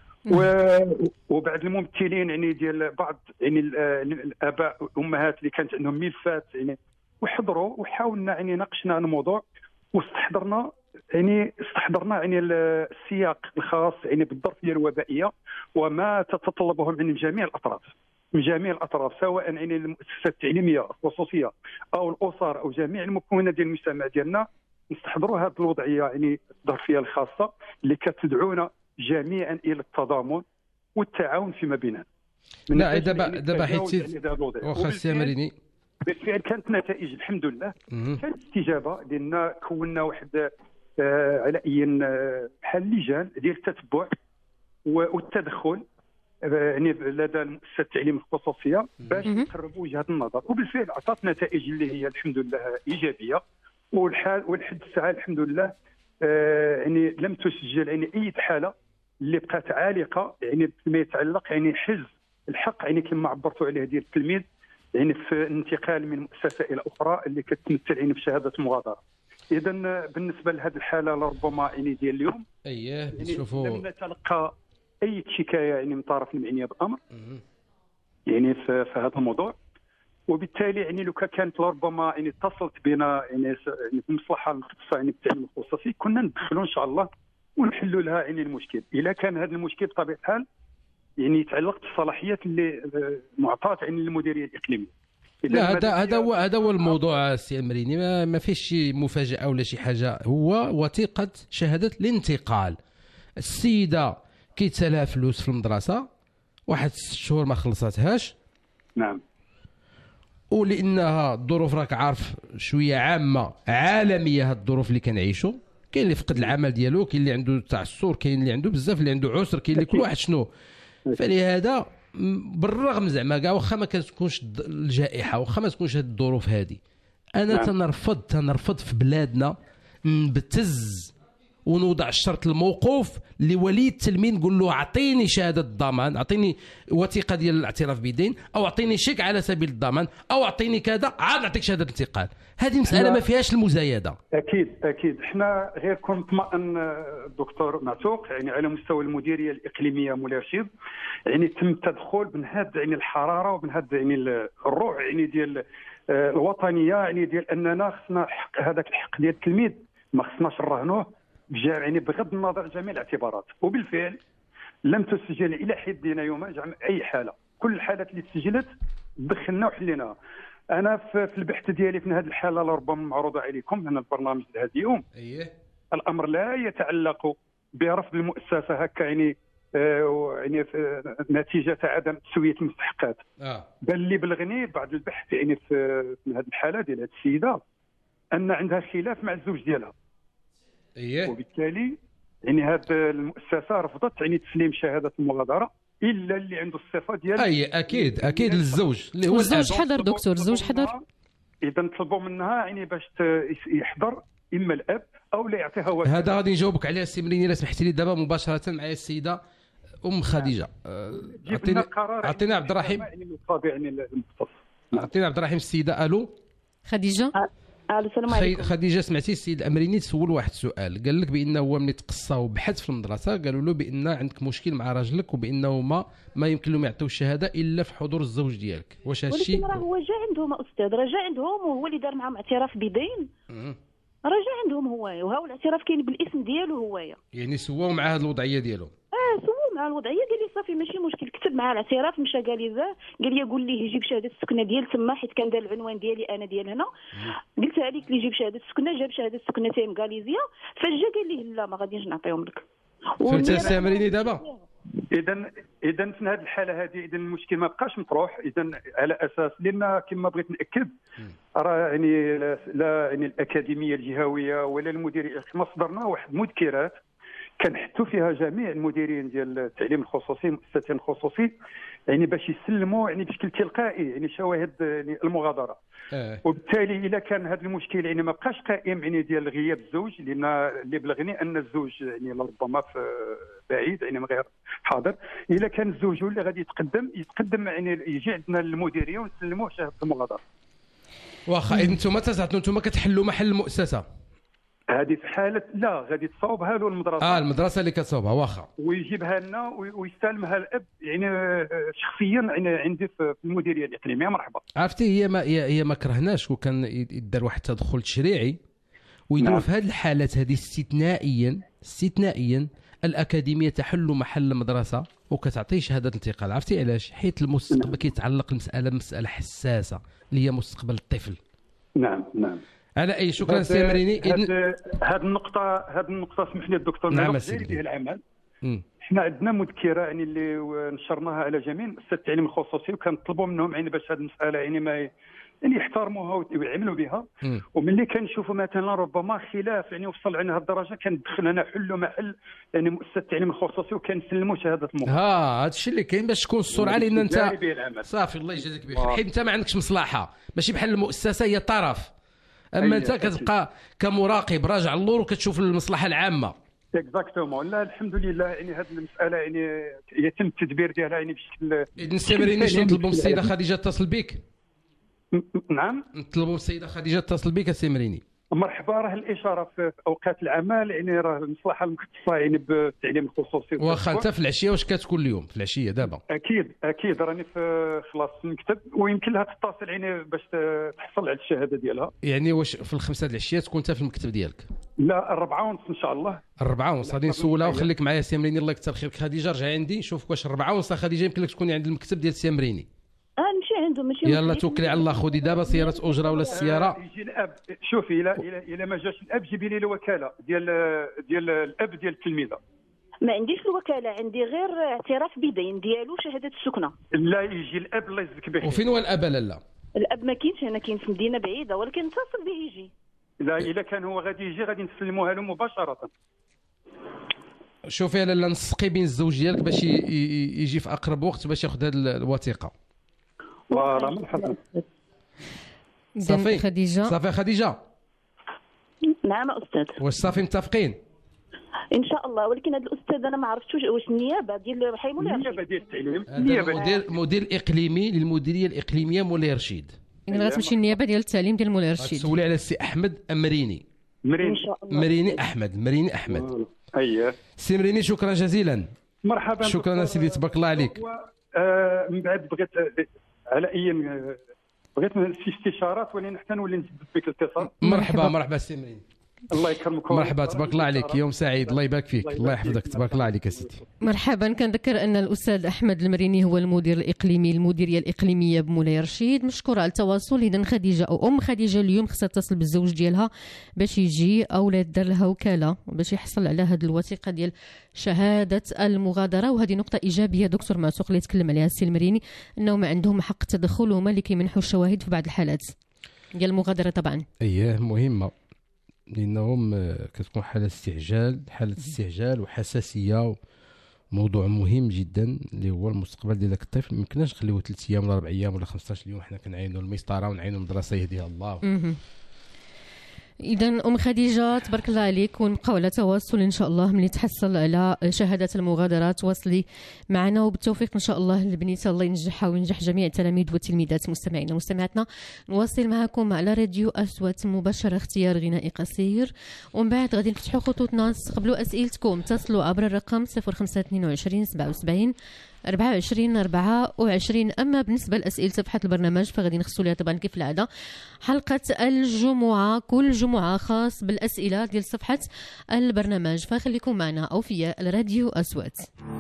Speaker 11: وبعد الممثلين يعني ديال بعض يعني الاباء والامهات اللي كانت عندهم ملفات يعني وحضروا وحاولنا يعني ناقشنا الموضوع واستحضرنا يعني استحضرنا يعني السياق الخاص يعني بالظرفيه الوبائيه وما تتطلبه من جميع الاطراف من جميع الاطراف سواء يعني المؤسسات التعليميه الخصوصيه او الاسر او جميع المكونات ديال المجتمع ديالنا، نستحضروا هذه الوضعيه يعني الظرفيه الخاصه اللي كتدعونا جميعا الى التضامن والتعاون فيما بيننا.
Speaker 4: لا دابا دابا حيت واخا سي مريني
Speaker 11: بالفعل كانت نتائج الحمد لله. كانت استجابه لان كونا واحد آه علائيا آه بحال لجان ديال التتبع والتدخل آه يعني لدى المؤسسات التعليم الخصوصيه باش نقربوا وجهات النظر، وبالفعل عطات نتائج اللي هي الحمد لله ايجابيه، والحال ولحد الساعه الحمد لله آه يعني لم تسجل يعني اي حاله اللي بقات عالقه يعني فيما يتعلق يعني حجز الحق يعني كما عبرتوا عليه ديال التلميذ يعني في الانتقال من مؤسسه الى اخرى اللي كتمثل يعني في شهاده المغادره. اذا بالنسبه لهذه الحاله لربما يعني ديال اليوم
Speaker 4: اييه
Speaker 11: نشوفوا يعني لم نتلقى اي شكايه يعني من طرف المعنيه بالامر يعني في, في هذا الموضوع، وبالتالي يعني لو كانت لربما يعني اتصلت بنا يعني في المصلحه المختصه يعني بالتعليم الخصوصي كنا ندخلوا ان شاء الله ونحلوا لها يعني المشكل. اذا كان هذا المشكل بطبيعه الحال يعني يتعلق بالصلاحيات اللي معطاه يعني للمديريه الاقليميه.
Speaker 4: لا هذا هذا هو هذا هو الموضوع سي المريني، ما, ما فيش شي مفاجاه ولا شي حاجه، هو وثيقه شهاده الانتقال. السيده كيتسالها فلوس في المدرسه واحد ست شهور ما خلصتهاش،
Speaker 11: نعم،
Speaker 4: ولانها الظروف راك عارف شويه عامه عالميه، هاد الظروف اللي كنعيشوا، كاين اللي فقد العمل ديالو، كاين اللي عنده تعسر، كاين اللي عنده بزاف اللي عنده عسر، كاين اللي كل واحد شنو. فلهذا بالرغم زعما كاع واخا ما كتكونش الجائحه، واخا ما تكونش هاد الظروف هذه، انا نعم. تنرفض تنرفض في بلادنا نبتز ونوضع الشرط الموقوف لولي التلميذ، نقول له اعطيني شهاده الضمان، اعطيني وثيقه ديال الاعتراف بدين، او اعطيني شيك على سبيل الضمان، او اعطيني كذا عاد نعطيك شهاده انتقال. هذه مساله ما فيهاش المزايده.
Speaker 11: اكيد اكيد حنا غير كون طمأن الدكتور معتوق يعني على مستوى المديريه الاقليميه ملاشد يعني تم التدخل من هذا يعني الحراره ومن هذا يعني الروح يعني ديال الوطنيه يعني ديال اننا خصنا حق هذاك الحق ديال التلميذ ما خصناش نرهنوه بجا يعني بغض النظر جميع الاعتبارات. وبالفعل لم تسجل الى حدنا يوم اي حاله، كل الحالات اللي تسجلت دخلنا وحليناها. انا في البحث ديالي في هذه الحاله اللي ربما معروضه عليكم هنا البرنامج هذا اليوم،
Speaker 4: اييه
Speaker 11: الامر لا يتعلق برفض المؤسسه هكا يعني آه يعني نتيجه عدم تسويه المستحقات،
Speaker 4: اه
Speaker 11: بل اللي بلغني بعد البحث يعني في, في هذه الحاله ديال هذه السيده ان عندها خلاف مع الزوج ديالها.
Speaker 4: اييه
Speaker 11: وبالتالي يعني هذه المؤسسه رفضت يعني تسليم شهاده المغادره الا اللي عنده الصفه ديال
Speaker 4: اي اكيد اكيد للزوج اللي هو
Speaker 2: الزوج حضر دكتور، الزوج حضر.
Speaker 11: اذا طلبوا منها يعني باش يحضر اما الاب او لا يعطيها وكاله.
Speaker 4: هذا غادي نجاوبك عليه السي مريني الا سمحتي لي دابا مباشره مع السيده ام خديجه.
Speaker 11: عطينا قرار
Speaker 4: عطينا عبد الرحيم عطينا عبد الرحيم السيده. الو
Speaker 2: خديجه.
Speaker 5: الو السلام عليكم.
Speaker 4: خديجه سمعتي السيد الامريني تسول واحد السؤال، قال لك بانه هو ملي تقصى وبحث في المدرسه قالوا له بان عندك مشكل مع راجلك وبانه ما ما يمكن لهم يعطيو الشهاده الا في حضور الزوج ديالك. واش هذا الشيء؟
Speaker 5: ولكن راه هو جا عندهم استاذ، راه جا عندهم وهو اللي دار معهم اعتراف بدين، راه جا عندهم هو وها الاعتراف كاين بالاسم ديالو هويا،
Speaker 4: يعني سواو مع هذه الوضعيه ديالو.
Speaker 5: اه سواو مع الوضعيه ديالي صافي ماشي مشكل. كتب معاه الاعتراف، مشى قال لي قال لي قول ليه يجيب شهاده السكنه ديال تما حيت كان دار العنوان ديالي انا ديال هنا. قلت عليك اللي يجيب شهاده السكنه، جاب شهاده السكنه تاعي مغاليزيا، فجا قال لي لا ما غاديش نعطيهم لك.
Speaker 4: فهمتي السامريني دابا؟
Speaker 11: اذا اذا في هذه الحاله هذه اذا المشكل ما بقاش مطروح. اذا على اساس لان كما بغيت ناكد راه يعني لا يعني الاكاديميه الجهويه ولا المديريه كما صدرنا واحد مذكرات كنحثوا فيها جميع المديرين ديال التعليم الخصوصي المؤسسات الخصوصي يعني باش يسلموا يعني بشكل تلقائي يعني شواهد يعني المغادره.
Speaker 4: أه.
Speaker 11: وبالتالي اذا كان هذا المشكل يعني ما بقاش قائم يعني ديال غياب الزوج، لان اللي بلغني ان الزوج يعني ربما في بعيد يعني غير حاضر، اذا كان الزوج هو اللي غادي يتقدم يتقدم يعني يجي عندنا المديريه ونسلموه شهاده المغادره.
Speaker 4: واخا انتم تسعتوا انتم كتحلوا محل المؤسسه
Speaker 11: هذه في حاله لا غادي تصاوبها له المدرسه.
Speaker 4: اه المدرسه اللي كتصاوبها واخا
Speaker 11: ويجيبها لنا ويستلمها الاب يعني شخصيا يعني عندي في المديريه الاقليميه. مرحبا.
Speaker 4: عرفتي هي ما هي ما كرهناش وكان يدار واحد التدخل تشريعي ويديروا نعم. في هذه الحالات هذه استثنائيا استثنائيا الاكاديميه تحل محل المدرسه وكتعطي شهاده انتقال. عرفتي علاش؟ حيت المستقبل كيتعلق المساله مساله حساسه اللي هي مستقبل الطفل.
Speaker 11: نعم نعم.
Speaker 4: على اي شكرا سي مريني.
Speaker 11: هذه النقطه هذه النقطه سمح لي الدكتور
Speaker 4: نعم
Speaker 11: سيدي العمل. احنا عندنا مذكره يعني اللي نشرناها على جميع مؤسسات التعليم الخصوصي وكنطلبوا منهم يعني باش هذه المساله يعني ما يعني يحترموها ويعملوا بها. وملي كنشوفوا مثلا ربما خلاف يعني وصل عندنا هذه الدرجه كندخل هنا حلوا محل يعني مؤسسه التعليم الخصوصي وكنسلموا شهاده المغادره.
Speaker 4: ها هذا الشيء اللي كاين باش تكون السرعه لان انت صافي الله يجازيك بخير حيت انت ما عندكش مصلحه ماشي بحال المؤسسه هي طرف. اما انت كتبقى كمراقب راجع اللور وكتشوف المصلحه العامه.
Speaker 11: اكزاكتومون. لا الحمد لله يعني هذه المساله يعني يتم التدبير ديالها يعني بشكل.
Speaker 4: اذن سي مريني شنو نطلبوا من السيده خديجه تتصل بك؟
Speaker 11: نعم
Speaker 4: نطلبوا من السيده خديجه تتصل بك السي مريني.
Speaker 11: مرحبا. راه الاشاره في اوقات العمل يعني راه المصلحه المختصه يعني بالتعليم الخصوصي.
Speaker 4: واخا انت في العشيه واش كتكون اليوم في العشيه دابا؟
Speaker 11: اكيد اكيد راني في خلاص المكتب ويمكن لها تتصل يعني باش تحصل على الشهاده ديالها.
Speaker 4: يعني واش في الخمسه د العشيه تكون انت في المكتب ديالك؟
Speaker 11: لا الربعه ونص ان شاء الله.
Speaker 4: الربعه ونص غادي نسولها وخليك معايا سي مريني الله يكثر خيرك. خديجه رجعي عندي نشوفك واش الربعه ونص خديجه يمكن لك تكوني عند المكتب ديال سي مريني.
Speaker 5: اه نمشي عنده ماشي
Speaker 4: يلا توكلي على الله. خذي دابا سياره اجره ولا السياره.
Speaker 11: يجي الاب شوفي الى الى ما جاش الاب جيبي لي الوكاله ديال ديال الاب ديال التلميذه.
Speaker 5: ما عنديش الوكاله عندي غير اعتراف بدين ديالو شهاده السكنه.
Speaker 11: لا يجي الاب الله يجزيك بخير.
Speaker 4: وفين هو الاب لالا؟
Speaker 5: الاب ما كاينش هنا كاين في مدينه بعيده ولكن اتصل به يجي.
Speaker 11: لا الا كان هو غادي يجي غادي نسلموها له مباشره.
Speaker 4: شوفي لالا نسقي بين الزوج ديالك باش يجي في اقرب وقت باش ياخذ هذه الوثيقه.
Speaker 11: فوالا مرحبا.
Speaker 4: صافي
Speaker 2: خديجه.
Speaker 4: صافي خديجه.
Speaker 5: نعم استاذ.
Speaker 4: واش صافي متفقين؟
Speaker 5: ان شاء الله. ولكن هذا الاستاذ انا ما عرفتش واش النيابه ديال حي مولاي
Speaker 11: النيابه ديال التعليم.
Speaker 4: النيابه مدير مدير اقليمي للمديريه الاقليميه مولاي رشيد.
Speaker 2: يعني غتمشي النيابه ديال التعليم ديال مولاي رشيد.
Speaker 4: تسولي على السي احمد مريني.
Speaker 11: مريني
Speaker 5: ان شاء الله.
Speaker 4: مريني احمد مريني احمد.
Speaker 11: اييه
Speaker 4: سي مريني شكرا جزيلا.
Speaker 11: مرحبا.
Speaker 4: شكرا سيدي تبارك الله عليك.
Speaker 11: آه من بعد بغيت على اي بغيت شي استشارات ولكن حتى نولي نسد فيك الاتصال.
Speaker 4: مرحبا مرحبا سي مرين.
Speaker 11: الله يكرمك.
Speaker 4: مرحبا تبارك الله عليك، يوم سعيد، الله يبارك فيك، الله يحفظك، تبارك الله عليك يا سيدي.
Speaker 2: مرحبا. كنذكر ان الاستاذ احمد المريني هو المدير الاقليمي المديريه الاقليميه بمولاي رشيد. مشكوره على التواصل. اذا خديجه او ام خديجه اليوم خصها تتصل بالزوج ديالها باش يجي، او لا دار لها وكاله باش يحصل على هذه الوثيقه ديال شهاده المغادره. وهذه نقطه ايجابيه دكتور معتوق اللي تكلم عليها السي المريني، انهم عندهم حق التدخل وهما اللي كيمنحوا الشواهد في بعض الحالات ديال المغادره. طبعا
Speaker 4: اييه مهمه، لانهم كتكون حاله استعجال حاله استعجال وحساسيه، موضوع مهم جدا اللي هو المستقبل ديال الطفل. ما يمكنناش نخليوه ثلاث ايام ولا اربع ايام ولا خمسطاش يوم حنا كنعينوا المسطره ونعينوا المدرسه يهديها الله.
Speaker 2: إذا أم خديجة تبارك الله عليك، ونبقاو على تواصل إن شاء الله ملي تحصل على شهادة المغادرة تواصلي معنا، وبالتوفيق إن شاء الله لبنيتها الله ينجحها وينجح جميع التلاميذ والتلميذات. مستمعينا ومستمعاتنا نواصل معكم على راديو أصوات مباشرة، اختيار غنائي قصير، ومن بعد غادي نفتحوا خطوطنا تقبلوا أسئلتكم. تصلوا عبر الرقم صفر خمسة اثنين وعشرين سبعة وسبعين أربعة وعشرين أربعة وعشرين. أما بالنسبة لأسئلة صفحة البرنامج فغادي نخصوا لها طبعا كيف العادة حلقة الجمعة، كل جمعة خاص بالأسئلة ديال صفحة البرنامج، فخليكم معنا أوفياء الراديو أصوات.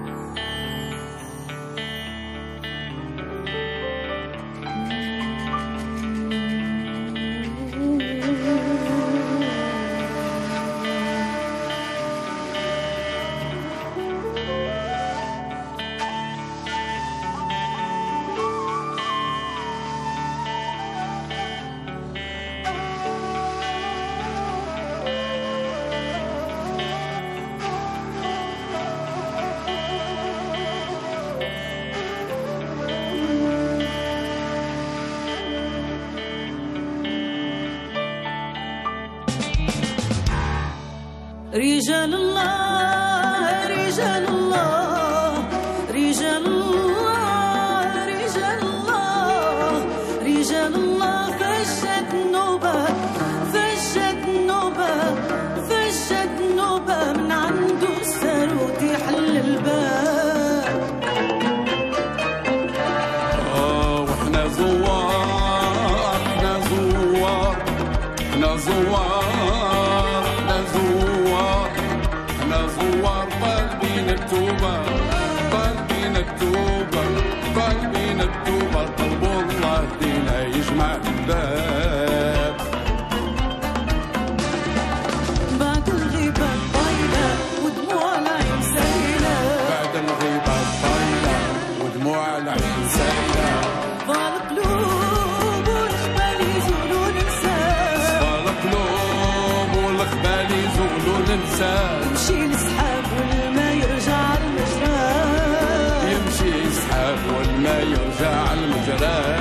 Speaker 13: رجال الله رجال الله رجال الله رجال الله رجال الله فشت النوبة فشت النوبة فشت النوبة من عنده الساروت يحل الباب.
Speaker 3: آه وإحنا زوار إحنا زوار إحنا زوار زوار قلبي نكتوبة قلبي نكتوبة قلبي نكتوبة قلب الله دينا يجمع الباب.
Speaker 13: بعد الغيبة الطايلة ودموع العين سايلة
Speaker 3: بعد الغيبة الطايلة ودموع العين سايلة
Speaker 13: فالقلوب والخبال يزولوا ننسى
Speaker 3: فالقلوب والخبال يزولوا ننسى
Speaker 13: يمشي السحاب والما يرجع المجرى
Speaker 3: يمشي السحاب والما يرجع المجرى.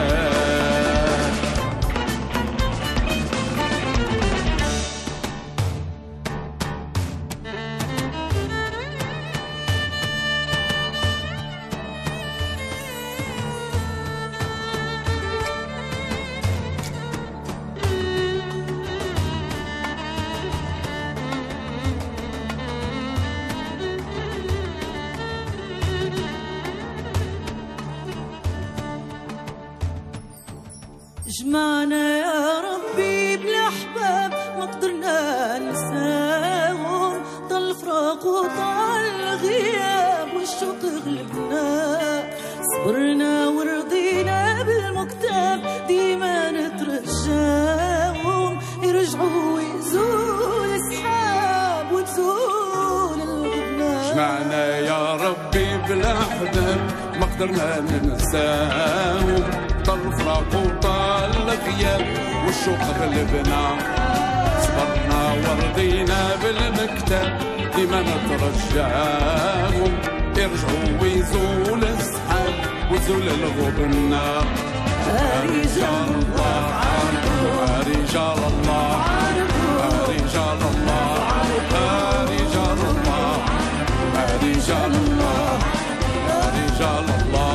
Speaker 13: جمعنا يا ربي بالأحباب ما قدرنا ننساهم، طال الفراق وطال الغياب والشوق غلبنا، صبرنا ورضينا بالمكتاب ديما نترجاهم، يرجعوا ويزول السحاب وتزول الغبنة.
Speaker 3: جمعنا يا ربي بالأحباب ما قدرنا ننساهم، طال الفراق وطال الغياب والشوق غلبنا، صبرنا ورضينا بالمكتب ديما نترجاهم، يرجعوا ويزول السحاب ويزول الغبنة.
Speaker 13: رجال الله عارفوا
Speaker 3: رجال الله رجال الله رجال الله رجال الله رجال الله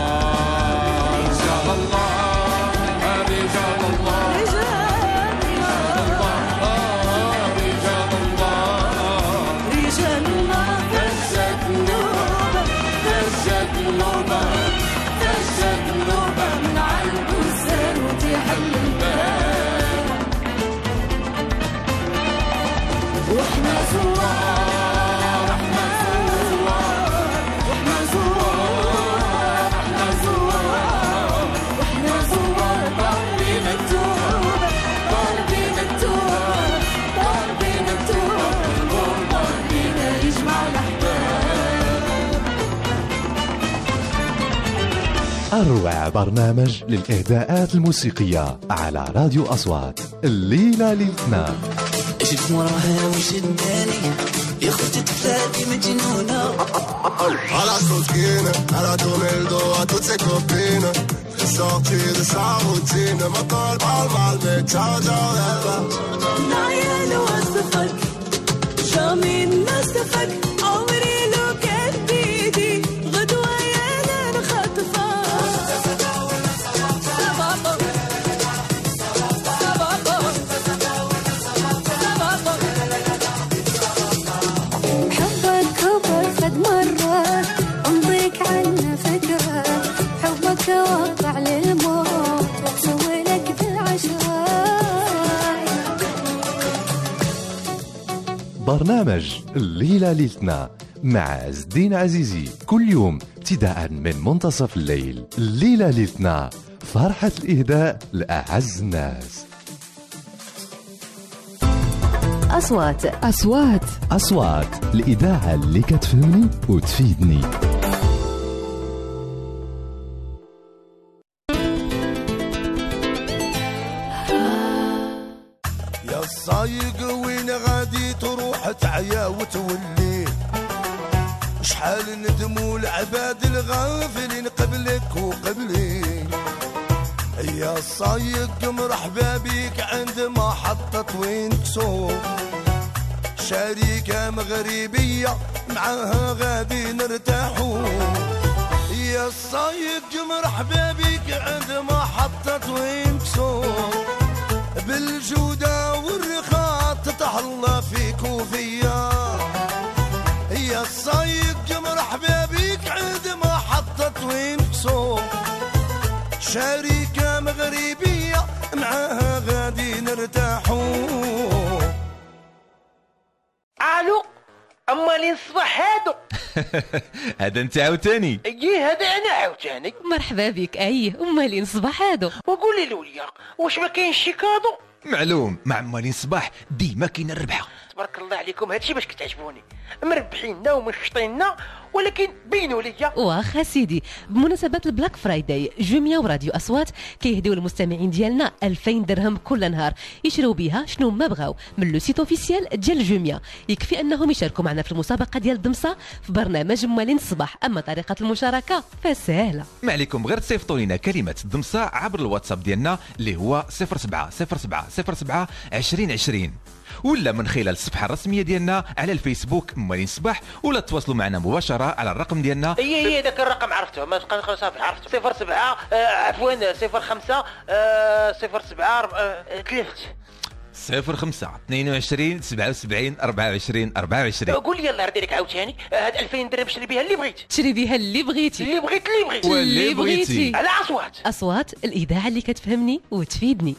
Speaker 13: من عنده الساروت يحل وإحنا زوار إحنا زوار وإحنا زوار إحنا زوار وإحنا زوار طالبين التوبة طالبين التوبة طالبين التوبة وطالبين يجمع الأحباب.
Speaker 1: أروع برنامج للإهداءات الموسيقية على راديو أصوات. الليلة ليلتنا
Speaker 13: شد وراها وشداني يا اختي تفادي مجنونة.
Speaker 14: Alla coquine, alla domeldo, a toutes ses copines. Sortir de sa routine, ma colle mal mal, mais ciao ciao elle.
Speaker 13: معايا لو أصفك جامي نصفك عمري لو كان بيدي غدوة يا نخطفك.
Speaker 15: حبك كبر خد مرة امضيك عنا فكرة حبك وقع للموت واسوي لك بالعشرة.
Speaker 1: برنامج الليلة ليلتنا مع عز الدين عزيزي كل يوم ابتداء من منتصف الليل. الليلة ليلتنا فرحة الإهداء لأعز الناس.
Speaker 12: أصوات
Speaker 1: أصوات أصوات الإذاعة اللي كتفهمني وتفيدني.
Speaker 14: يا الصايق وين غادي تروح تعيا وتولي شحال ندموا العباد الغافلين قبلك وقبلي. يا الصايق مرحبا بيك عند محطة وين كسور شركة مغربية معاها غادي نرتاحو. يا الصايق مرحبا بيك عند محطة وين كسور بالجودة والرخاء تتهلا فيك وفيا. يا الصايق مرحبا بيك عند محطة وين كسور شركة مغربية معاها غادي نرتاحو.
Speaker 16: الو امالي نصبح هادو
Speaker 17: هذا انت عاوتاني؟
Speaker 16: ايه هذا انا عاوتاني.
Speaker 18: مرحبا بك. اي امالي نصبح هادو.
Speaker 16: وقولي لوليا واش ما كاينش شي كادو؟
Speaker 17: معلوم مع مالين صباح ديما كاينه الربحه.
Speaker 16: تبارك الله عليكم هادشي باش كتعجبوني مربحيننا ومشطيننا ولكن بينوا ليا.
Speaker 18: واخا سيدي بمناسبة البلاك فرايداي جوميا وراديو أصوات كيهديو المستمعين ديالنا ألفين درهم كل نهار يشريو بها شنو ما بغاو من لو سيت اوفيسيال ديال جوميا. يكفي انهم يشاركوا معنا في المسابقة ديال الدمسة في برنامج مالين الصباح. اما طريقة المشاركة فسهلة،
Speaker 17: ما عليكم غير تصيفطوا لنا كلمة الدمسة عبر الواتساب ديالنا اللي هو صفر سبعة صفر سبعة صفر سبعة عشرين عشرين ولا من خلال الصفحة الرسمية ديالنا على الفيسبوك مالين صباح ولا تواصلوا معنا مباشرة على الرقم ديالنا.
Speaker 16: هي هي ذاك الرقم عرفته ما تبقى صافي عرفته صفر سبعة آه عفوا صفر خمسة آه صفر سبعة آه تلفت
Speaker 17: صفر خمسة اثنين وعشرين سبعة وسبعين أربعة وعشرين أربعة وعشرين.
Speaker 16: قول لي يلا ردي لك عاوتاني هاد ألفين درهم شري بها اللي بغيت.
Speaker 18: شري بها اللي بغيتي
Speaker 16: اللي بغيت اللي بغيت
Speaker 18: واللي بغيتي
Speaker 16: على أصوات.
Speaker 18: أصوات الإذاعة اللي كتفهمني وتفيدني.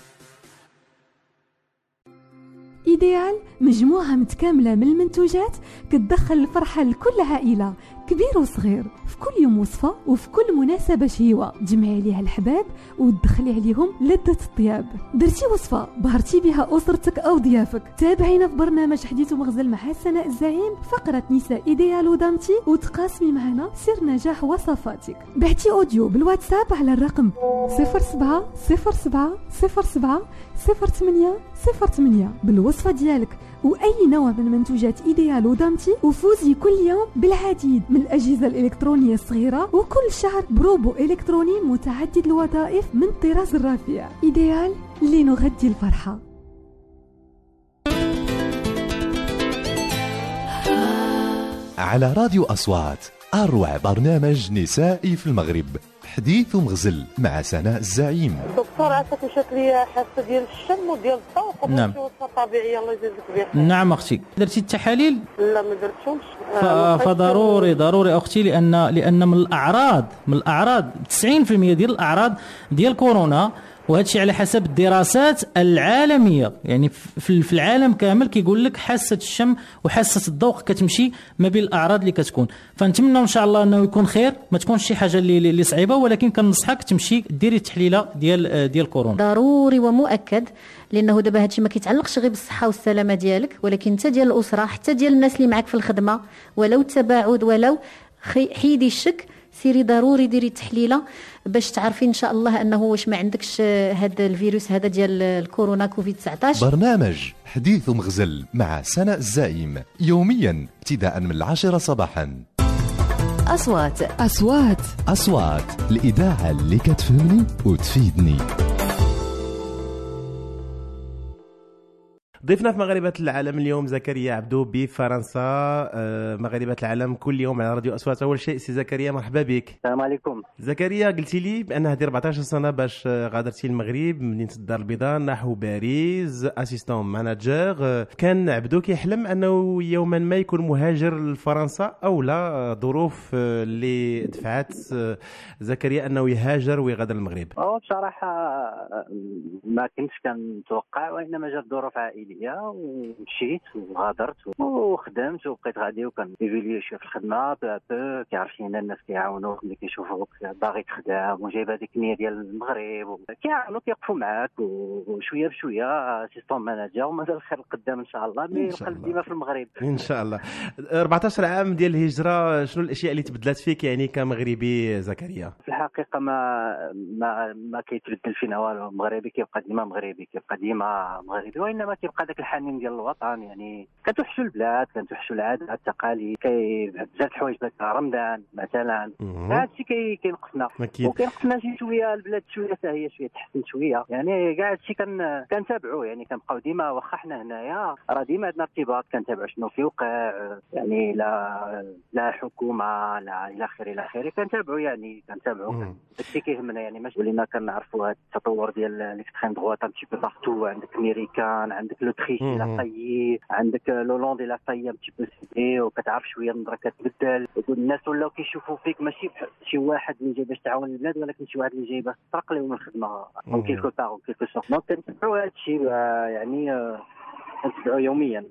Speaker 19: إيديال مجموعة متكاملة من المنتوجات كتدخل الفرحة لكل عائلة كبير وصغير في كل يوم وصفة وفي كل مناسبة شهيوة تجمعي عليها الحباب وتدخلي عليهم لذة الطياب. درتي وصفة بهرتي بها أسرتك أو ضيافك تابعينا في برنامج حديث ومغزل مع سناء الزعيم فقرة نساء إيديال ودامتي وتقاسمي معنا سر نجاح وصفاتك. بعتي أوديو بالواتساب على الرقم صفر سبعة صفر سبعة صفر سبعة صفر ثمانية صفر ثمانية بالوصفة ديالك وأي نوع من منتوجات إيديال ودامتي وفوزي كل يوم بالعديد من الأجهزة الإلكترونية الصغيرة وكل شهر بروبو إلكتروني متعدد الوظائف من الطراز الرفيع. إيديال لنغذي الفرحة.
Speaker 1: على راديو أصوات أروع برنامج نسائي في المغرب حديث ومغزل مع سناء الزعيم.
Speaker 20: دكتور عافاك مشات لي حاسه ديال الشم وديال الذوق
Speaker 21: نعم.
Speaker 20: وماشي وصفه طبيعيه الله يجازيك بخير.
Speaker 21: نعم اختي درتي التحاليل؟
Speaker 20: لا ما درتهمش.
Speaker 21: ف... فضروري ضروري اختي لان لان من الاعراض من الاعراض تسعين بالمئة ديال الاعراض ديال كورونا وهذا الشيء على حسب الدراسات العالميه، يعني في العالم كامل كيقول لك حاسه الشم وحاسه الذوق كتمشي ما بين الاعراض اللي كتكون. فنتمنى ان شاء الله انه يكون خير، ما تكونش شي حاجه اللي اللي صعيبه، ولكن كننصحك تمشي ديري التحليله ديال ديال كورونا
Speaker 6: ضروري ومؤكد، لانه دابا هادشي ما كيتعلقش غير بالصحه والسلامه ديالك، ولكن حتى ديال الاسره، حتى ديال الناس اللي معك في الخدمه، ولو التباعد ولو حيدي الشك، سيري ضروري ديري التحليله باش تعرفي ان شاء الله انه واش ما عندكش هذا الفيروس هذا ديال الكورونا كوفيد تسعطاش.
Speaker 1: برنامج حديث مغزل مع سناء الزائم يوميا ابتداء من العاشرة صباحا.
Speaker 12: أصوات
Speaker 19: أصوات
Speaker 1: أصوات الإذاعة اللي كتفهمني وتفيدني.
Speaker 22: ضيفنا في مغاربة العالم اليوم زكريا عبدو بفرنسا. مغاربة العالم كل يوم على راديو أصوات. أول شيء سي زكريا مرحبا بك.
Speaker 23: السلام عليكم.
Speaker 22: زكريا قلتي لي بأن هذه أربعطاش سنة باش غادرتي المغرب مدينة الدار البيضاء نحو باريس اسيستون ماناجر. كان عبدو كيحلم أنه يوما ما يكون مهاجر لفرنسا أو لا ظروف اللي دفعت زكريا أنه يهاجر ويغادر المغرب؟
Speaker 23: أو بصراحة ما كنتش كنتوقع، وإنما جات ظروف عائلية ومشيت وغادرت وخدمت وبقيت غادي وكنيفوليو شويه في الخدمه بو بو. كيعرفين الناس كيعاونوك ملي كيشوفوك باغي تخدم وجايب هذيك النيه ديال المغرب، كيعاونوك كيوقفوا معاك وشويه بشويه اسيستون ماناجر، ومازال الخير القدام ان شاء الله. مي القلب ديما في المغرب
Speaker 22: ان شاء الله. أربعطاش عام ديال الهجره، شنو الاشياء اللي تبدلات فيك يعني كمغربي زكريا؟
Speaker 23: في الحقيقه ما ما ما كيتبدل فينا والو، المغربي كيبقى ديما مغربي، كيبقى ديما مغربي، وانما كيبقى داك الحنين ديال الوطن. يعني كتوحشوا البلاد، كنتوحشوا العادات التقاليد، كاين بزاف الحوايج بحال رمضان مثلا، هذا الشيء كي كينقصنا وكينقصنا شي شويه البلاد شويه حتى هي شويه تحسن شويه. يعني كاع هادشي كان كنتابعوا، يعني كنبقاو ديما واخا حنا هنايا راه ديما عندنا ارتباط، كنتابعوا شنو كيوقع، يعني لا لا حكومه لا الى اخره الى اخره، كنتابعوا يعني كنتابعوا داكشي كيهمنا. يعني ماشي ولينا كنعرفوا هذا التطور ديال ليكستريم دغوات ان تي بو بارتو، عندك امريكان، عندك لوتريشي لا طيي، عندك لولوندي لا طيي ان تي بو سيدي، وكتعرف شويه النظره كتبدل، الناس ولاو كيشوفوا فيك ماشي شي واحد اللي جاي باش تعاون البلاد، ولكن شي واحد اللي جاي باش تسرق لهم الخدمه او كيلكو باغ كيلكو سورت. دونك كنتبعوا هذا الشيء، يعني كنتبعوا يوميا.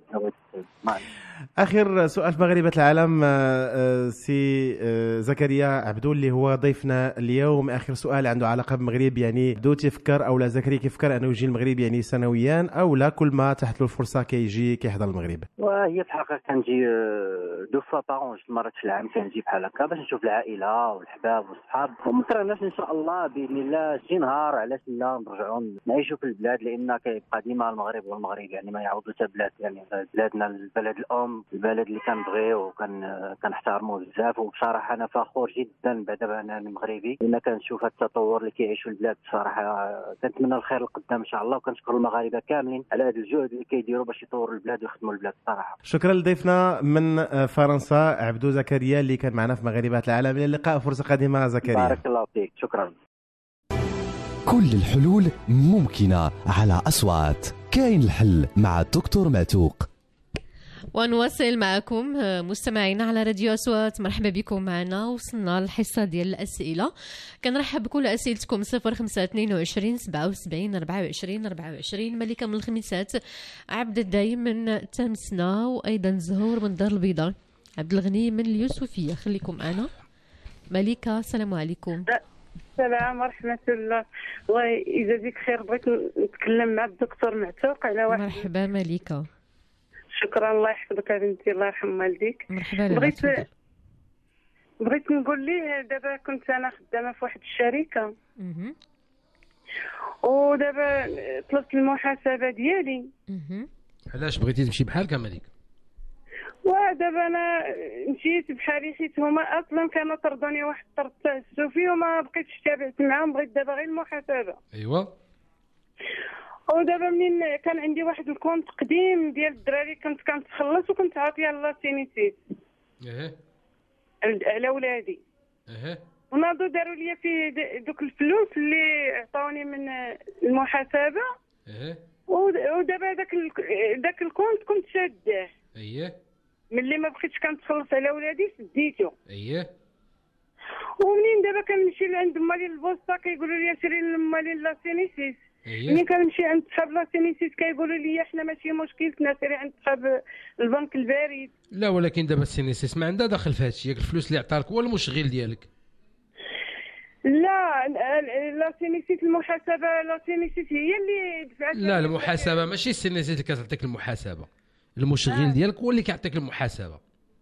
Speaker 22: اخر سؤال في مغاربه العالم سي زكريا عبدو اللي هو ضيفنا اليوم. اخر سؤال عنده علاقه بالمغرب، يعني بدو تفكر او لا زكريا كيفكر انه يجي المغرب يعني سنويا او لا كل ما تحت له الفرصه كيجي كيحضر المغرب؟
Speaker 23: وهي في الحقيقه كنجي دو فوا باغون، جوج مرات في العام كنجي بحال هكا باش نشوف العائله والحباب والصحاب، وما كرهناش ان شاء الله باذن الله شي نهار علاش لا نرجعوا نعيشوا في البلاد، لان كيبقى ديما المغرب والمغرب يعني ما يعوضوا حتى بلاد، يعني بلادنا البلد الام، البلد اللي كنبغيو وكان كنحترموه بزاف. وبصراحه انا فخور جدا بعد انا مغربي لان كنشوف هذا التطور اللي كيعيشوا البلاد. بصراحه كنتمنى الخير القدام ان شاء الله، وكنشكر المغاربه كاملين على هذا الجهد اللي كيديروا باش يطوروا البلاد ويخدموا البلاد. صراحه
Speaker 22: شكرا لضيفنا من فرنسا عبدو زكريا اللي كان معنا في مغاربه العالم. الى اللقاء، فرصه قادمه زكريا.
Speaker 23: بارك الله فيك، شكرا.
Speaker 1: كل الحلول ممكنه على أصوات. كاين الحل مع الدكتور معتوق.
Speaker 2: ونواصل معكم مستمعينا على راديو أصوات. مرحبا بكم معنا. وصلنا للحصة ديال الأسئلة. كنرحب بكل أسئلتكم صفر خمسة اثنين وعشرين سبعة وسبعين أربعة وعشرين أربعة وعشرين. ملكة من الخميسات، عبد الدايم من تامسنا، وأيضا زهور من دار البيضاء، عبد الغني من اليوسفية. خليكم معنا. ملكة السلام عليكم.
Speaker 20: السلام ورحمة الله. الله يجازيك خير. بغيت نتكلم مع الدكتور معتوق على واحد.
Speaker 2: مرحبا ملكة.
Speaker 20: شكرا، الله يحفظك يا بنتي، الله يرحم والديك.
Speaker 2: مرحبا.
Speaker 20: بغيت بغيت نقول لي دابا كنت انا خدامه في واحد الشركه،
Speaker 2: اها،
Speaker 20: ودابا طلبت المحاسبه ديالي.
Speaker 2: اها،
Speaker 4: علاش بغيتي تمشي بحالك ملك؟
Speaker 20: ودابا انا مشيت بحالي، حيت هما اصلا كانوا طردوني واحد الطرد تاع السوفي وما بقيتش تابعت معاهم، بغيت دابا غير المحاسبه.
Speaker 4: ايوا.
Speaker 20: ودابا منين كان عندي واحد الكونت قديم ديال الدراري كنت كنتخلص وكنت عاطيه الله سينيتيت
Speaker 4: اها
Speaker 20: على ولادي.
Speaker 4: اها
Speaker 20: وناضوا داروا لي في دوك الفلوس اللي عطاوني من المحاسبه.
Speaker 4: اها
Speaker 20: ودابا داك داك الكونت كنت شاداه.
Speaker 4: اييه.
Speaker 20: ملي ما بقيتش كنتخلص على ولادي سديته.
Speaker 4: اييه.
Speaker 20: ومنين دابا كنمشي لعند مالين البوسطه كيقولوا لي سيري لمالين لاسينيسيس.
Speaker 4: إيه.
Speaker 20: ملي كنمشي عند صحاب لاسينيسيس كيقولوا لي حنا ماشي مشكلتنا سيري عند صحاب البنك البريد.
Speaker 4: لا ولكن دابا السينيسيس ما عندها دخل في هادشي، ياك الفلوس اللي عطاك هو المشغل ديالك.
Speaker 20: لا لاسينيسيس المحاسبه لاسينيسيس هي اللي دفعت.
Speaker 4: لا المحاسبه ماشي السينيسيس اللي كتعطيك المحاسبه، المشغل آه. ديالك هو اللي كيعطيك المحاسبه.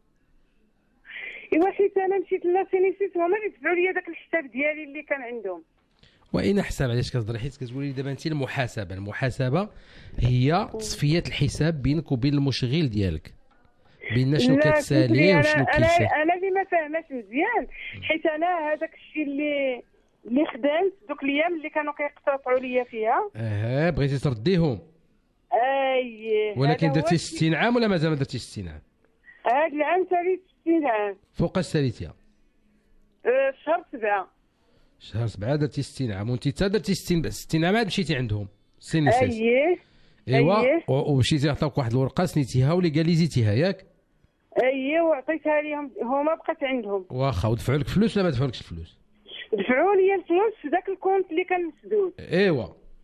Speaker 20: ايوا حيت انا مشيت لاسينيسيس هما اللي دفعوا لي داك الحساب ديالي اللي كان عندهم.
Speaker 4: واين حساب علاش كتهضري؟ حيت كتقولي لي دابا انت المحاسبه، المحاسبه هي تصفيه الحساب بينك وبين المشغل ديالك، بين شنو كتسالي وشنو كيسالي.
Speaker 20: انا انا اللي ما فاهماش مزيان، حيت انا هذاك الشيء اللي اللي خدمت دوك الايام اللي كانوا كيقتطعوا ليا فيها
Speaker 4: اه بغيتي ترديهم.
Speaker 20: اييه
Speaker 4: ولكن درتي ستين عام ولا مازال ما درتي ستين عام؟
Speaker 20: هذا العام ساليت ستين عام.
Speaker 4: فوقاش ساليتيها؟
Speaker 20: أه في شهر سبعة.
Speaker 4: شهر سبعة درتي ستين عام، وانت حتى درتي ستين ستين عام عاد مشيتي عندهم سينيسيس.
Speaker 20: اييه
Speaker 4: ايوا أيه. ومشيتي عطاوك واحد الورقه سنيتيها وليغاليزيتيها ياك؟
Speaker 20: اييه وعطيتها لهم هما بقات عندهم.
Speaker 4: واخا ودفعوا لك فلوس ولا ما دفعولكش الفلوس؟
Speaker 20: دفعوا لي الفلوس في ذاك الكونت اللي كان مسدود.
Speaker 4: ايوا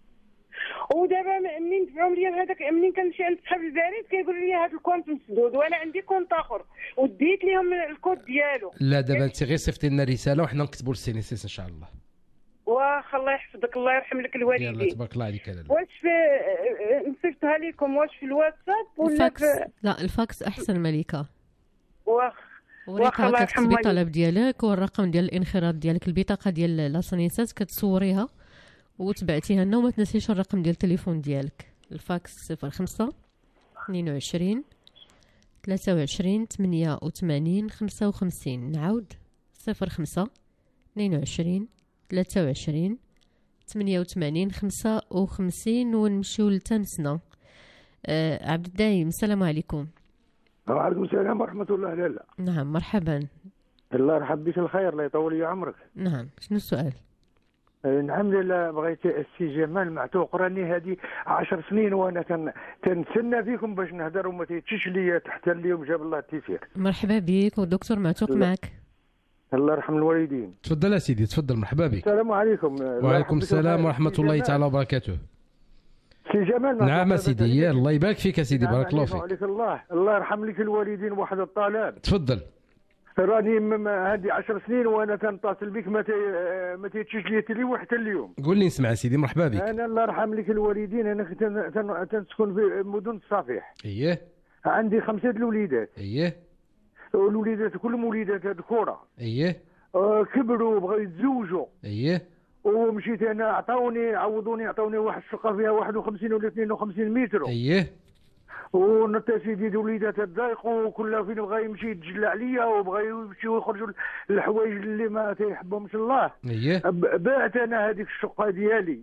Speaker 20: ودابا منين دفعوا لي هذاك منين كنمشي عند صحاب البريد كيقولوا لي هذا الكونت مسدود وانا عندي كونت اخر وديت لهم الكود ديالو.
Speaker 4: لا دابا انت غير صيفطي لنا رساله وحنا نكتبوا للسينيسيس ان شاء الله.
Speaker 20: واخا الله يحفظك الله يرحم لك الوالدين.
Speaker 4: يلا تبارك الله عليك. لالا
Speaker 20: واش في نصيفطها لكم واش في الواتساب ولا
Speaker 2: الفاكس؟
Speaker 20: في...
Speaker 2: لا الفاكس احسن مليكه.
Speaker 20: واخ
Speaker 2: واخا الله يرحم والديك. الطلب ديالك والرقم ديال الانخراط ديالك، البطاقه ديال لاسينيسيس كتصوريها وتبعتيها لنا وما تنسيش الرقم ديال التليفون ديالك. الفاكس صفر خمسة اثنين وعشرين ثلاثة وعشرين ثمانية وثمانين خمسة وخمسين. نعاود صفر خمسة اثنين وعشرين ثلاثة وعشرين ثمانية وثمانين خمسة وخمسين. ونمشيو لتنسنا. آه عبد الدايم السلام عليكم.
Speaker 7: وعليكم السلام ورحمة الله. لالا
Speaker 2: نعم مرحبا.
Speaker 7: الله يرحب بك الخير الله يطول لي عمرك.
Speaker 2: نعم شنو السؤال؟
Speaker 7: نعم لالا بغيت السي جمال معتوق راني هذه عشر سنين وانا كان تنسنى فيكم باش نهضر وما تيتشش ليا حتى اليوم جاب الله التيسير.
Speaker 2: مرحبا بك ودكتور معتوق معك.
Speaker 7: الله يرحم الوالدين.
Speaker 4: تفضل يا سيدي تفضل مرحبا بك.
Speaker 7: السلام عليكم.
Speaker 4: وعليكم السلام ورحمة الله تعالى وبركاته.
Speaker 7: سي جمال
Speaker 4: نعم سيدي الله يبارك فيك يا سيدي. نعم بارك الله فيك.
Speaker 7: عليك الله الله يرحم لك الوالدين. واحد الطلب.
Speaker 4: تفضل.
Speaker 7: راني هذه عشر سنين وانا تنتصل بك ما ما تيتشيش لي تلي حتى اليوم.
Speaker 4: قول لي نسمع سيدي مرحبا بك.
Speaker 7: انا الله يرحم لك الوالدين انا كنت تنسكن في مدن الصفيح.
Speaker 4: اييه.
Speaker 7: عندي خمسه الوليدات.
Speaker 4: اييه.
Speaker 7: الوليدات كلهم وليدات ذكوره.
Speaker 4: اييه.
Speaker 7: آه كبروا بغاو يتزوجوا.
Speaker 4: اييه.
Speaker 7: ومشيت انا عطاوني عوضوني عطاوني واحد الشقه فيها واحد وخمسين ولا اثنين وخمسين متر.
Speaker 4: اييه.
Speaker 7: ونتا سيدي الوليدات تضايقوا وكل فين بغا يمشي يتجلى عليا وبغا يمشيو يخرجوا الحوايج اللي ما تيحبهمش الله.
Speaker 4: اييه.
Speaker 7: بعت انا هذيك الشقه ديالي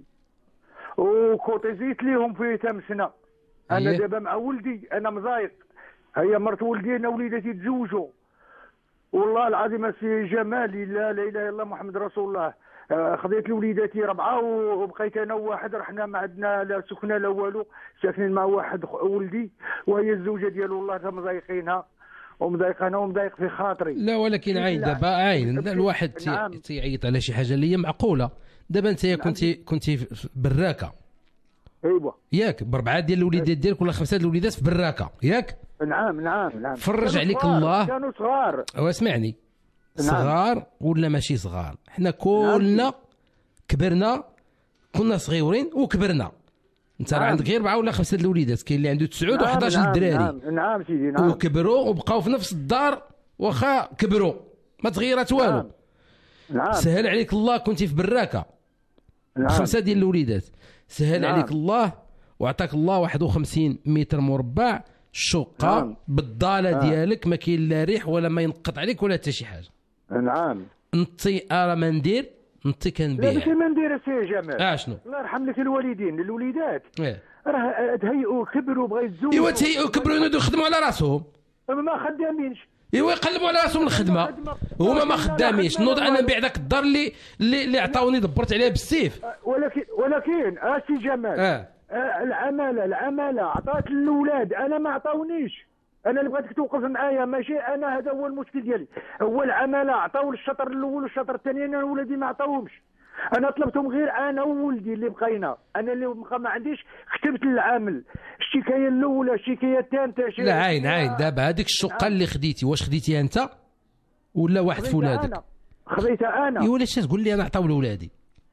Speaker 7: وكوتيزيت ليهم في تام سنه. انا
Speaker 4: أيه.
Speaker 7: دابا مع ولدي انا مضايق. هي مرت ولدي انا وليداتي يتزوجوا. والله العظيم السي جمالي لا لا اله الا الله محمد رسول الله. خذيت لوليداتي ربعه وبقيت انا وواحد رحنا ما عندنا لا سكنه لا والو، ساكنين مع واحد ولدي وهي الزوجه ديالو والله مضايقينها ومضايقانا ومضايق في خاطري.
Speaker 4: لا ولكن عين دابا عين الواحد تيعيط على شي حاجه اللي هي معقوله. دابا انت كنتي كنتي في براكه.
Speaker 7: ايوا
Speaker 4: ياك بربعه ديال الوليدات ديالك ولا خمسه ديال الوليدات في براكه ياك.
Speaker 7: نعم نعم نعم.
Speaker 4: فرج عليك الله.
Speaker 7: كانوا صغار.
Speaker 4: واسمعني صغار ولا ماشي صغار، حنا كلنا نعم. كبرنا كنا صغيورين وكبرنا. انت راه نعم. عندك غير اربعه ولا خمسه د الوليدات، كاين اللي عنده تسعود نعم وحداش نعم الدراري.
Speaker 7: نعم نعم سيدي نعم.
Speaker 4: وكبروا وبقاو في نفس الدار واخا كبروا ما تغيرات والو.
Speaker 7: نعم. نعم.
Speaker 4: سهل عليك الله كنتي في براكه. نعم. خمسه ديال الوليدات سهل نعم. عليك الله وعطاك الله واحد وخمسين متر مربع شقه نعم. بالضاله نعم. ديالك ما كاين لا ريح ولا ما ينقط عليك ولا حتى شي حاجه.
Speaker 7: نعم.
Speaker 4: نطي ارا ما ندير نطي كنبيع.
Speaker 7: لا ماشي ما ندير سي جمال.
Speaker 4: اه شنو؟
Speaker 7: الله يرحم لك الوالدين الوليدات.
Speaker 4: ايه
Speaker 7: راه تهيئوا كبروا بغا يتزوجوا.
Speaker 4: ايوا تهيئوا كبروا ينوضوا يخدموا على راسهم.
Speaker 7: ما خدامينش.
Speaker 4: ايوا يقلبوا على راسهم الخدمه. هما ما خدامينش. نوض انا نبيع داك الدار اللي اللي, اللي عطاوني دبرت عليها بالسيف.
Speaker 7: ولكن ولكن اه سي جمال.
Speaker 4: اه
Speaker 7: العماله العماله عطات الاولاد انا ما عطاونيش. انا اللي بغيتك توقف معايا ماشي انا. هذا هو المشكل ديالي، هو العماله عطاو الشطر الاول والشطر الثاني، انا ولادي ما عطاوهمش. انا طلبتهم غير انا وولدي اللي بقينا، انا اللي ما عنديش كتبت للعامل الشكايه الاولى الشكايه الثالثه.
Speaker 4: لا عين عين دابا هذيك الشقه اللي خديتي واش خديتيها انت ولا واحد في ولادك؟
Speaker 7: خذيتها انا.
Speaker 4: اي ولا اش تقول لي انا عطاو لولادي؟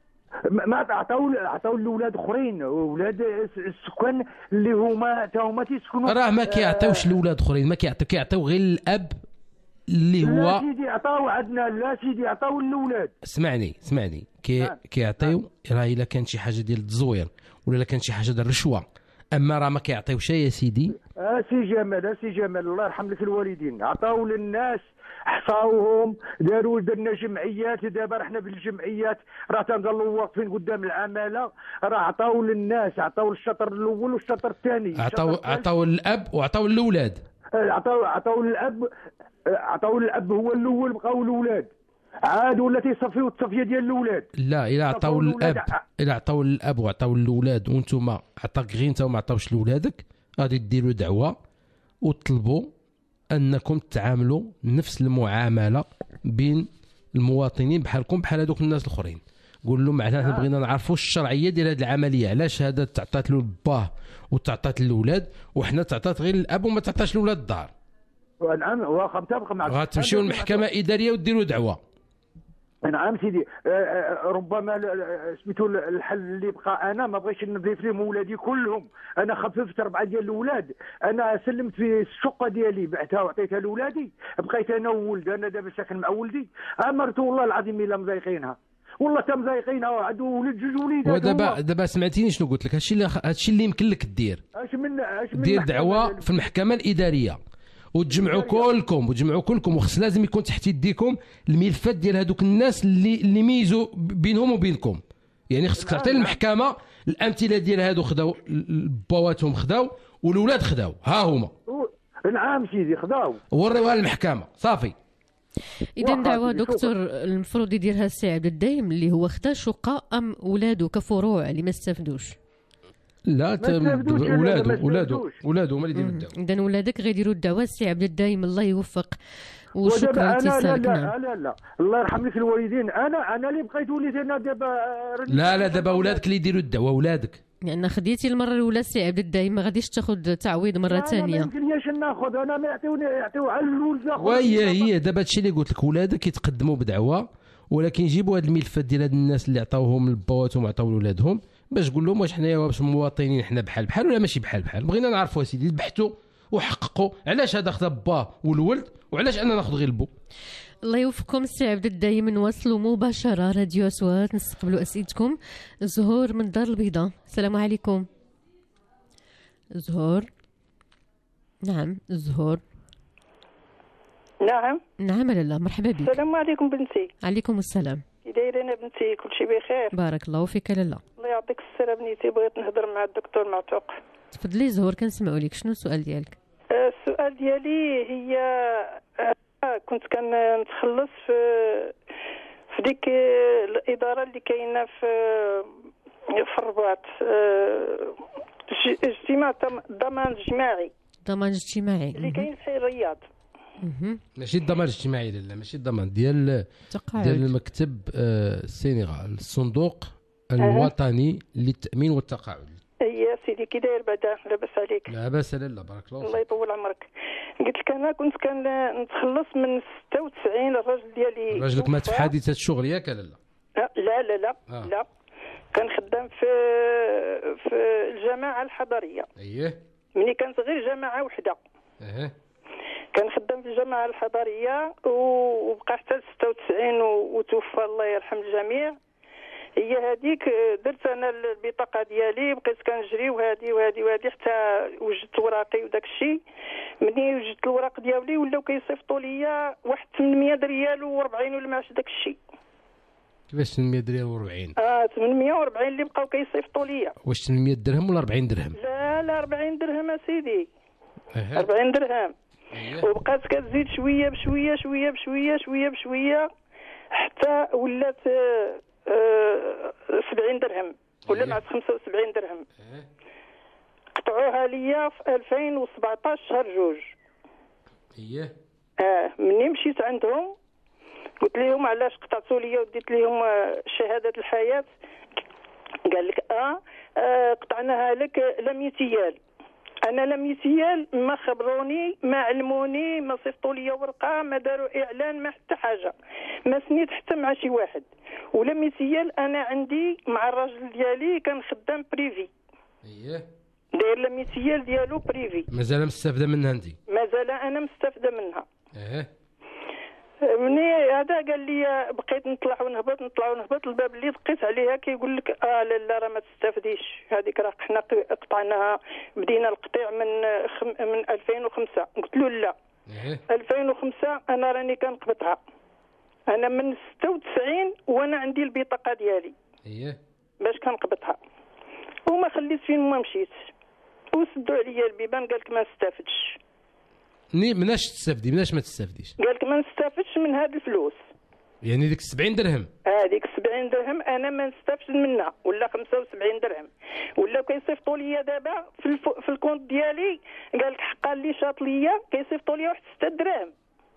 Speaker 7: ما عطاو عطاو لاولاد اخرين، ولاد السكان اللي هما تا هما تيسكنوا.
Speaker 4: راه ما كيعطيوش لاولاد اخرين، ما كيعطيو كيعطيو غير الاب اللي هو.
Speaker 7: لا سيدي عطاو عندنا، لا سيدي عطاو للاولاد.
Speaker 4: اسمعني اسمعني كي آه. كيعطيو راه الا كان شي حاجه ديال التزوير ولا الا كان شي حاجه ديال الرشوه، اما راه ما كيعطيوش يا سيدي.
Speaker 7: اه سي جمال اه سي جمال الله يرحم لك الوالدين، عطاو للناس حصاوهم داروا درنا جمعيات. دابا رحنا بالجمعيات راه تنضلوا واقفين قدام العماله، راه عطاو للناس، عطاو الشطر الاول والشطر الثاني.
Speaker 4: عطاو عطاو للاب وعطاو للاولاد.
Speaker 7: عطاو عطاو للاب عطاو للاب هو الاول، بقاو الاولاد عاد ولا تيصفيو التصفيه ديال الاولاد.
Speaker 4: لا الا عطاو للاب الا عطاو للاب وعطاو للاولاد وانتم عطاك غير انت وما عطاوش لولادك، غادي ديروا دعوه وتطلبوا انكم تعاملوا نفس المعامله بين المواطنين بحالكم بحال هذوك الناس الاخرين. قول لهم معناتها بغينا نعرفوا الشرعيه ديال هذه العمليه، علاش هذا تعطات له لباه وتعطات للاولاد وحنا تعطات غير الاب وما تعطاش لولاد الدار.
Speaker 7: نعم واخا متفق معك.
Speaker 4: غتمشيو للمحكمه اداريه وديروا دعوه.
Speaker 7: نعم سيدي. ربما سميتو الحل اللي بقى انا ما بغيتش نضيف لهم ولادي كلهم، انا خففت اربعه ديال الاولاد، انا سلمت في الشقه ديالي بعتها وعطيتها لولادي، بقيت انا وولد. انا دابا ساكن مع ولدي، امرت والله العظيم الا مضايقينها، والله تا مضايقينها، عنده ولد جوج وليدات.
Speaker 4: ودابا دابا سمعتيني شنو قلت لك؟ هادشي اللي هادشي اللي يمكن لك دير.
Speaker 7: اش من اش من
Speaker 4: دير دعوه في المحكمه الاداريه وتجمعوا كلكم وتجمعوا كلكم وخص لازم يكون تحت يديكم الملفات ديال هذوك الناس اللي اللي ميزوا بينهم وبينكم. يعني خصك تعطي المحكمه الامثله ديال هادو خداو بواتهم خداو والولاد خداو ها هما.
Speaker 7: نعم سيدي خداو
Speaker 4: وريوها للمحكمه صافي.
Speaker 2: اذا دعوه دكتور المفروض يديرها السي عبد الدايم اللي هو خدا شقه ام ولادو كفروع اللي ما استفدوش؟
Speaker 4: لا ولادو ولادو ولادو هما اللي يديروا الدعوه.
Speaker 2: اذا ولادك غيديروا الدعوه السي عبد الدايم الله يوفق وشكرا
Speaker 7: لاتصالك. لا لا, لا لا الله يرحم لك الوالدين، انا انا اللي بقيت وليت انا دابا.
Speaker 4: لا لا دابا ولادك اللي يديروا الدعوه ولادك.
Speaker 2: لان خديتي المره الاولى السي عبد الدايم ما غاديش تاخذ تعويض مره ثانيه.
Speaker 7: ما يمكننيش ناخذ انا، ما يعطيوني يعطيو على الولد.
Speaker 4: وهي هي دابا هادشي اللي قلت لك، ولادك يتقدموا بدعوه ولكن يجيبوا هاد الملفات ديال هاد الناس اللي عطاوهم البواتهم وعطاو لولادهم باش تقول لهم واش حنايا واش مواطنين حنا بحال بحال ولا ماشي بحال بحال. بغينا نعرفوا اسيدي، بحثوا وحققوا علاش هذا خدا باه والولد وعلاش انا ناخذ غير البو.
Speaker 2: الله يوفقكم السي عبد الدايم. نواصلوا مباشره راديو اصوات نستقبلوا اسئلتكم. زهور من الدار البيضاء، السلام عليكم. زهور. نعم زهور.
Speaker 8: نعم
Speaker 2: نعم لاله مرحبا بك.
Speaker 8: السلام عليكم بنتي.
Speaker 2: عليكم السلام.
Speaker 8: كي دايره انا بنتي؟ كل شيء بخير
Speaker 2: بارك الله فيك لاله.
Speaker 8: الله يعطيك الصحه بنيتي. بغيت نهضر مع الدكتور معتوق.
Speaker 2: تفضلي زهور كنسمعوا لك. شنو السؤال ديالك؟
Speaker 8: أه السؤال ديالي هي أه كنت كنتخلص في في ديك الاداره اللي كاينه في في الرباط، أه اجتماع الضمان الاجتماعي.
Speaker 2: الضمان الاجتماعي
Speaker 8: اللي كاين في الرياض.
Speaker 4: ماشي الضمان الاجتماعي لا ماشي الضمان ديال ديال المكتب السنغال، الصندوق الوطني للتامين والتقاعد.
Speaker 8: يا سيدي كي داير بعدا؟ لاباس عليك؟
Speaker 4: لاباس لاله بارك الله.
Speaker 8: الله يطول عمرك. قلت لك انا كنت كنتخلص من ستة وتسعين. الراجل ديالي
Speaker 4: راجلك مات في حادثه شغل ياك لاله؟
Speaker 8: لا لا لا
Speaker 4: آه.
Speaker 8: لا كان خدام في في الجماعه الحضريه.
Speaker 4: اييه
Speaker 8: ملي كانت غير جماعه وحده.
Speaker 4: اها
Speaker 8: كان خدام في الجماعه الحضريه وبقى حتى ستة وتسعين وتوفى الله يرحم الجميع. هي هذيك درت انا البطاقه ديالي، بقيت كنجري وهذه وهذه وهذه حتى وجدت وراقي وداك الشيء. مني وجدت الوراق ديالي ولاو كيصيفطوا لي واحد ثمنمية ريال وأربعين ولا ما عرفتش داك الشيء.
Speaker 4: كيفاش ثمنمية ريال وأربعين؟
Speaker 8: اه ثمنمية وأربعين اللي بقاو كيصيفطوا لي.
Speaker 4: واش ثمنمية درهم ولا أربعين درهم؟
Speaker 8: لا لا أربعين درهم اسيدي.
Speaker 4: أه.
Speaker 8: أربعين درهم.
Speaker 4: أيه.
Speaker 8: وبقات كتزيد شويه بشويه شويه بشويه شويه بشويه حتى ولات أه سبعين درهم ولا مع خمسة وسبعين درهم. قطعوها ليا في ألفين وسبعطاش شهر جوج.
Speaker 4: اييه
Speaker 8: اه مني مشيت عندهم قلت لهم علاش قطعتوا لي وديت لهم آه، شهاده الحياه. قال لك اه, آه قطعناها لك لميتيال. انا لميتيال ما خبروني ما علموني ما صيفطوا لي ورقه ما داروا اعلان ما حتى حاجه ما سنيت حتى مع شي واحد. ولميتيال انا عندي مع الراجل ديالي كان خدام بريفي.
Speaker 4: اييه
Speaker 8: داير لميتيال ديالو بريفي.
Speaker 4: مازال مستافده منها انت؟
Speaker 8: مازال انا مستافده منها.
Speaker 4: ايه
Speaker 8: مني هذا قال لي بقيت نطلع ونهبط نطلع ونهبط الباب اللي دقيت عليها كيقول لك اه لا لا راه ما تستافديش هذيك راه حنا قطعناها بدينا القطيع من خم من ألفين وخمسة. قلت له لا ألفين وخمسة انا راني كنقبضها انا من ستة وتسعين وانا عندي البطاقه ديالي
Speaker 4: اييه
Speaker 8: باش كنقبضها وما خليت فين ما مشيت وسدوا عليا البيبان قال لك ما نستافدش.
Speaker 4: مناش تستافدي مناش ما تستافديش؟
Speaker 8: قال لك ما نستافدش من هاد الفلوس.
Speaker 4: يعني ديك سبعين درهم
Speaker 8: هذيك سبعين درهم انا ما نستافدش منها ولا خمسة وسبعين درهم ولا كيصيفطوا لي دابا في الف... في الكونت ديالي قال لك حقا اللي شاط ليا كيصيفطوا لي واحد ستة دراهم.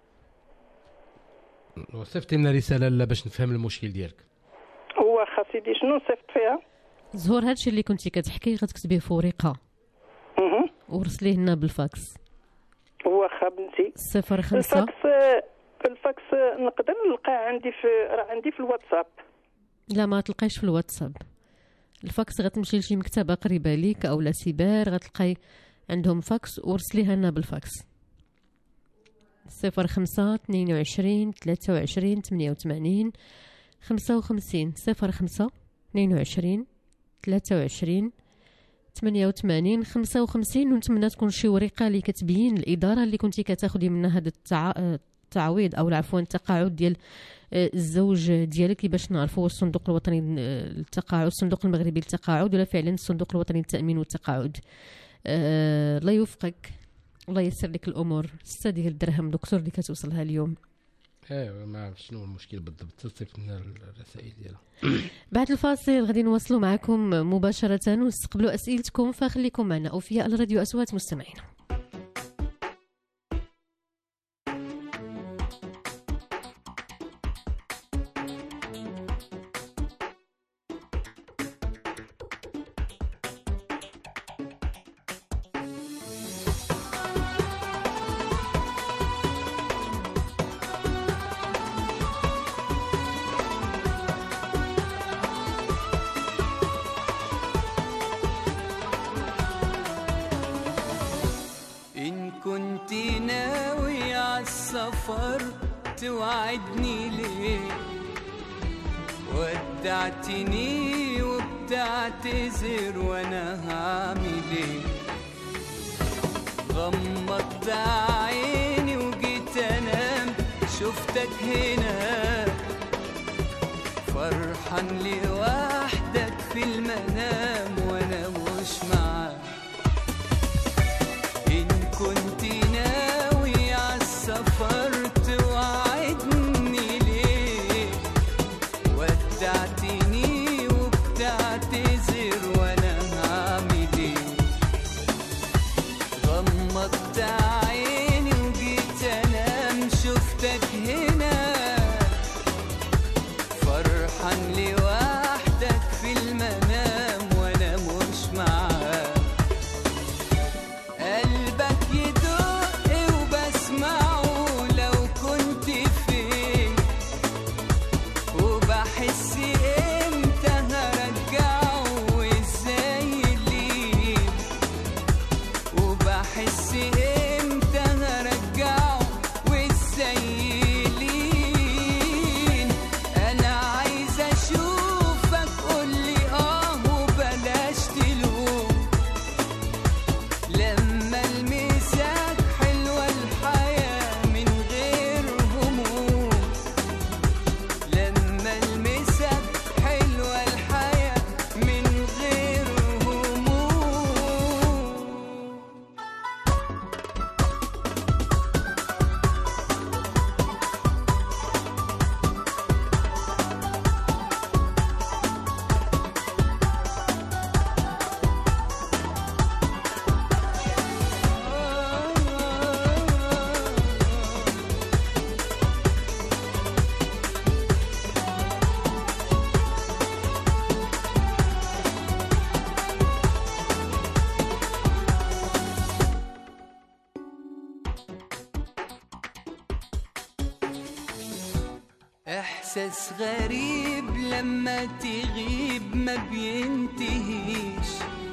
Speaker 4: وصيفطي لنا رساله لا باش نفهم المشكل ديالك.
Speaker 8: هو خاصيدي شنو صيفط فيها؟
Speaker 2: زهور هادشي اللي كنتي كتحكي غتكتبيه في ورقه
Speaker 8: اها
Speaker 2: ورسليه لنا بالفاكس.
Speaker 8: واخا بنتي
Speaker 2: صفر خمسة
Speaker 8: الفاكس الفاكس نقدر نلقاه عندي في راه عندي في الواتساب.
Speaker 2: لا ما تلقايش في الواتساب. الفاكس غتمشي لشي مكتبه قريبه ليك او لا سيبر غتلقاي عندهم فاكس ورسليها لنا بالفاكس. صفر خمسة اثنين وعشرين ثلاثة وعشرين ثمانية وثمانين خمسة وخمسين صفر خمسة اثنين وعشرين ثلاثة وعشرين ثمانية وثمانين خمسة وخمسين. ونتمنى تكون شي ورقه اللي كتبين الاداره اللي كنتي كتاخدي منها هذا التع... التعويض او عفوا التقاعد ديال الزوج ديالك باش نعرفوا الصندوق الوطني للتقاعد الصندوق المغربي للتقاعد ولا فعلا الصندوق الوطني للتامين والتقاعد. أه الله يوفقك الله ييسر لك الامور. ستة ديال الدرهم دكتور اللي كتوصلها اليوم.
Speaker 4: ايوا ما عرفت شنو المشكل بالضبط تصيفط لنا الرسائل ديالها.
Speaker 2: بعد الفاصل غادي نواصلوا معكم مباشره ونستقبلوا اسئلتكم فخليكم معنا اوفياء الراديو اصوات مستمعين.
Speaker 3: كنتي ناوي عالسفر توعدني ليه ودعتني وبتعتذر وانا هعمل ايه غمضت عيني وجيت انام شفتك هنا فرحان لوحدك في المنام وانا مش معاك كنت ناوي عالسفر توعدني ليه ودعتني وبتعتذر وانا هعمل ايه غمضت عيني وجيت انام شفتك هنا فرحان لوحدك في المنام احساس غريب لما تغيب ما بينتهيش،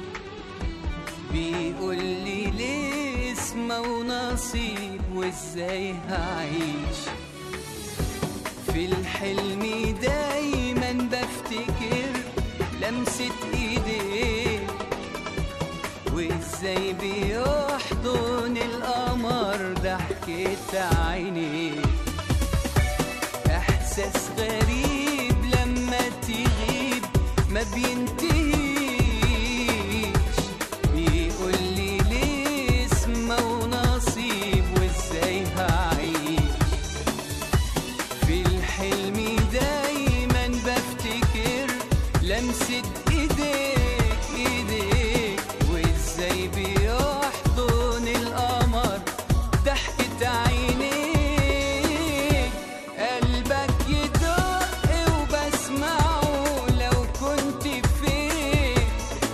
Speaker 3: بيقول لي ليه اسمه ونصيب وازاي هعيش. في الحلم دايما بفتكر لمسة ايديك وازاي بيحضن القمر ضحكة عينيك. احساس غريب لما تغيب ما بينتهيش، بيقول لي ليه اسمه ونصيب وازاي هعيش. في الحلم دايما بفتكر لمسة ايديك ايديك وازاي بيحضن القمر ضحكة عينيك. قلبك يدق وبسمعه لو كنت فين،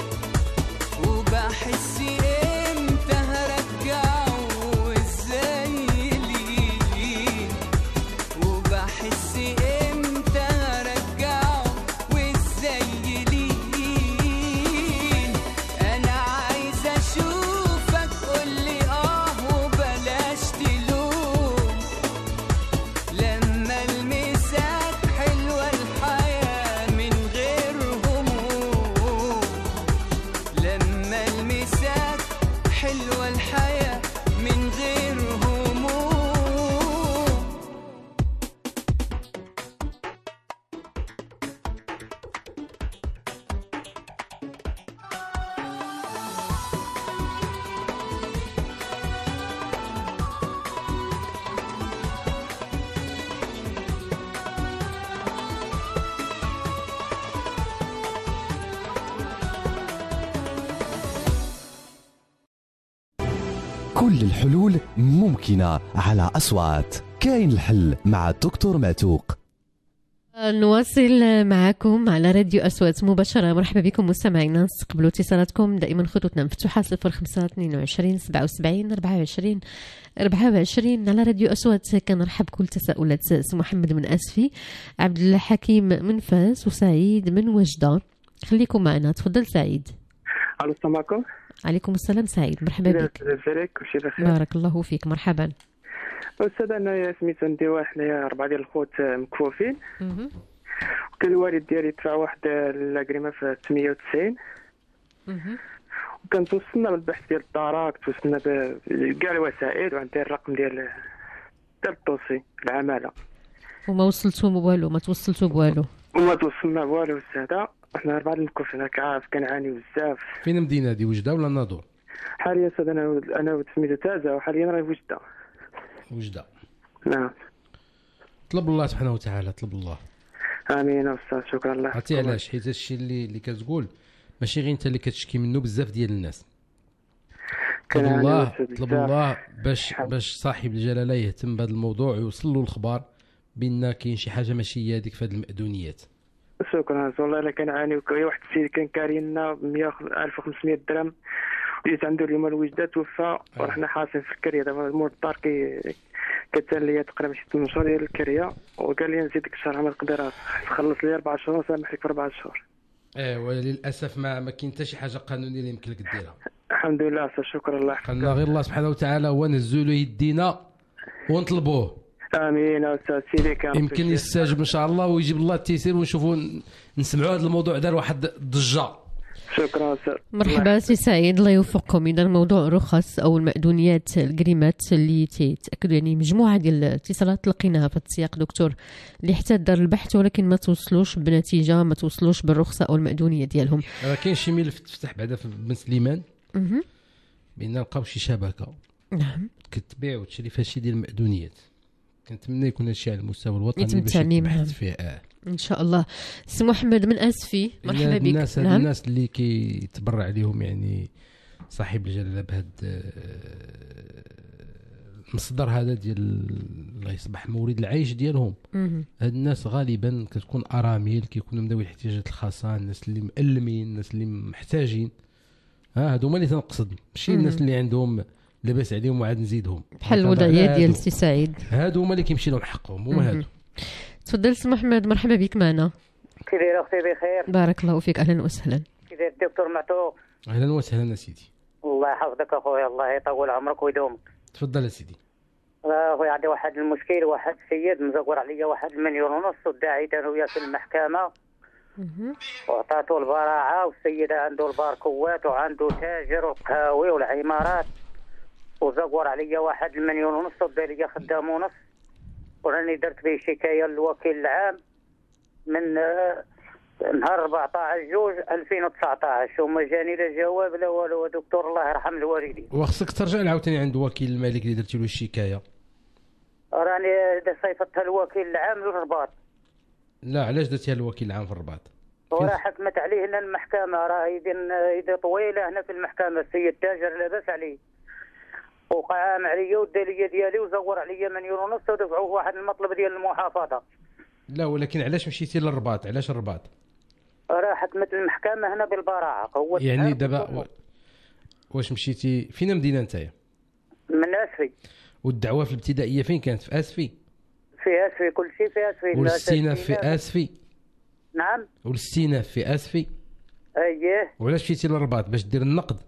Speaker 3: وبحس امتى هرجعه وازاي ليه، وبحس امتى هرجعه وازاي ليه. انا عايز اشوفك قولي اه وبلاش تلوم، لما المساك حلوة الحياة من غير هموم، لما المساك حلوة الحياة من غير هموم.
Speaker 1: كل الحلول ممكنة على أصوات. كاين الحل مع الدكتور معتوق.
Speaker 2: نواصل معكم على راديو أصوات مباشرة. مرحبا بكم مستمعينا، نستقبلوا اتصالاتكم، دائما خطوطنا مفتوحة صفر خمسة اثنين وعشرين سبعة وسبعين أربعة وعشرين أربعة وعشرين. على راديو أصوات كنرحب كل تساؤلات سي محمد من أسفي، عبد الحكيم من فاس، وسعيد من وجدة. خليكم معنا، تفضل سعيد.
Speaker 5: الو السلام عليكم.
Speaker 2: عليكم السلام سعيد، مرحبا بك.
Speaker 5: ازيك؟ كلشي بخير؟
Speaker 2: بارك الله فيك، مرحبا.
Speaker 5: استاذ انا سميت عندي واحد حنايا اربعه ديال الخوت مكفوفين، وكان الوالد ديالي دفع واحد لاكريمه في ثمانية وتسعين، وكان توصلنا بالبحث ديال الدارات، توصلنا بكاع الوسائل، وعندي الرقم ديال ديال الطوسي العماله،
Speaker 2: وما وصلتوا والو، ما توصلتوا بوالو،
Speaker 5: وما توصلنا بوالو. استاذ احنا اربعه المكفوفين هكا عارف كنعانيو بزاف.
Speaker 4: فين المدينه هذه، وجده ولا الناظور؟
Speaker 5: حاليا استاذ انا انا سميتو تازه، وحاليا راه في وجده.
Speaker 4: وجده،
Speaker 5: نعم.
Speaker 4: طلب الله سبحانه وتعالى، طلب الله.
Speaker 5: امين استاذ، شكرا الله.
Speaker 4: عرفتي علاش؟ حيت هادشي اللي اللي كتقول ماشي غير انت اللي كتشكي منه، بزاف ديال الناس. طلب الله طلب الله باش باش صاحب الجلاله يهتم بهذا الموضوع ويوصل له الخبر بان كاين شي حاجه ماشي هي هذيك في هذه المأذونيات.
Speaker 5: شكرا والله. الا كنعانيو، واحد السيد كان كارينا ب ألف وخمسمائة درهم، وليت عنده اليوم الوجده توفى، ورحنا حاصين في الكريه. دابا مول الدار كي كتسال لي تقريبا شي ثمان شهور ديال الكريه، وقال لي نزيدك الشهر ما نقدرش، خلص لي أربعة شهور وسامح لك في أربعة شهور.
Speaker 4: ايه وللاسف ما ما كاين حتى شي حاجه قانونيه اللي يمكن لك ديرها.
Speaker 5: الحمد لله استاذ، شكرا الله.
Speaker 4: خلنا غير الله سبحانه وتعالى هو نزلوا له يدينا ونطلبوه.
Speaker 5: امين استاذ سيدي. كان
Speaker 4: يمكن يستجب ان شاء الله ويجيب الله التيسير، ونشوفوا نسمعوا هذا الموضوع دار واحد ضجه.
Speaker 5: شكرا استاذ.
Speaker 2: مرحبا سي سعيد، الله يوفقكم. اذا موضوع الرخص او المأذونيات الكريمات اللي تتاكدوا، يعني مجموعه ديال الاتصالات لقيناها في السياق دكتور، اللي حتى دار البحث ولكن ما توصلوش بنتيجه، ما توصلوش بالرخصه او المأذونيه ديالهم.
Speaker 4: راه كاين شي ملف تفتح بعدا في بن سليمان بان لقاو شي شبكه
Speaker 2: نعم
Speaker 4: كتبيع وتشري فيها شي ديال المأذونيات. كنتمنى يكون هادشي على المستوى الوطني
Speaker 2: يتم التعميم
Speaker 4: فيه. آه.
Speaker 2: ان شاء الله. سي محمد من اسفي، مرحبا بك.
Speaker 4: الناس
Speaker 2: نعم.
Speaker 4: الناس اللي كيتبرع عليهم يعني صاحب الجلاله بهذا المصدر هذا ديال الله يصبح مورد العيش ديالهم. هاد الناس غالبا كتكون ارامل، كيكونوا من ذوي الاحتياجات الخاصه، الناس اللي مألمين، الناس اللي محتاجين. ها هادو هما اللي تنقصد، ماشي الناس اللي عندهم لاباس عليهم وعاد نزيدهم
Speaker 2: بحال الوضعيه ديال سي سعيد.
Speaker 4: هادو هما اللي كيمشي لهم حقهم، هما هادو.
Speaker 2: تفضل سي محمد، مرحبا بك معنا.
Speaker 9: كي داير اختي؟ بخير
Speaker 2: بارك الله فيك، اهلا وسهلا.
Speaker 9: كي داير الدكتور معتوق؟
Speaker 4: اهلا وسهلا سيدي.
Speaker 9: الله يحفظك اخويا، الله يطول عمرك ويدومك.
Speaker 4: تفضل يا سيدي.
Speaker 9: اخويا عندي واحد المشكل، واحد السيد مزور عليا واحد المليون ونص وداعي انا وياه في المحكمه وعطاتو البراعه، والسيد عنده الباركوات وعنده تاجر والقهاوي والعمارات، وزور عليا واحد المليون ونص ودار لي خدام ونص، وراني درت به شكايه للوكيل العام من نهار أربعطاش جوج ألفين وتسعطاش وما جاني لا جواب لا والو. دكتور الله يرحم الوالدين.
Speaker 4: وخصك ترجع عاوتاني عند وكيل الملك اللي درتي له الشكايه.
Speaker 9: راني صيفطتها الوكيل العام للرباط.
Speaker 4: لا علاش درتيها الوكيل العام في الرباط؟
Speaker 9: وراه حكمت عليه هنا المحكمه، راه يدير يدير طويله هنا في المحكمه. السيد تاجر لاباس عليه وقام عليا والداليه ديالي وزور عليا مليون ونص ودفعوه واحد المطلب ديال المحافظه.
Speaker 4: لا ولكن علاش مشيتي للرباط؟ علاش الرباط؟
Speaker 9: راه حكمت المحكمه هنا بالبراعه. هو
Speaker 4: يعني دابا و... واش مشيتي فين مدينه نتايا؟
Speaker 9: من اسفي.
Speaker 4: والدعوه في الابتدائيه فين كانت؟ في اسفي؟
Speaker 9: في اسفي، كل شيء في اسفي.
Speaker 4: والاستئناف في اسفي؟
Speaker 9: نعم.
Speaker 4: والاستئناف في اسفي؟
Speaker 9: اييه.
Speaker 4: وعلاش مشيتي للرباط؟ باش دير النقد؟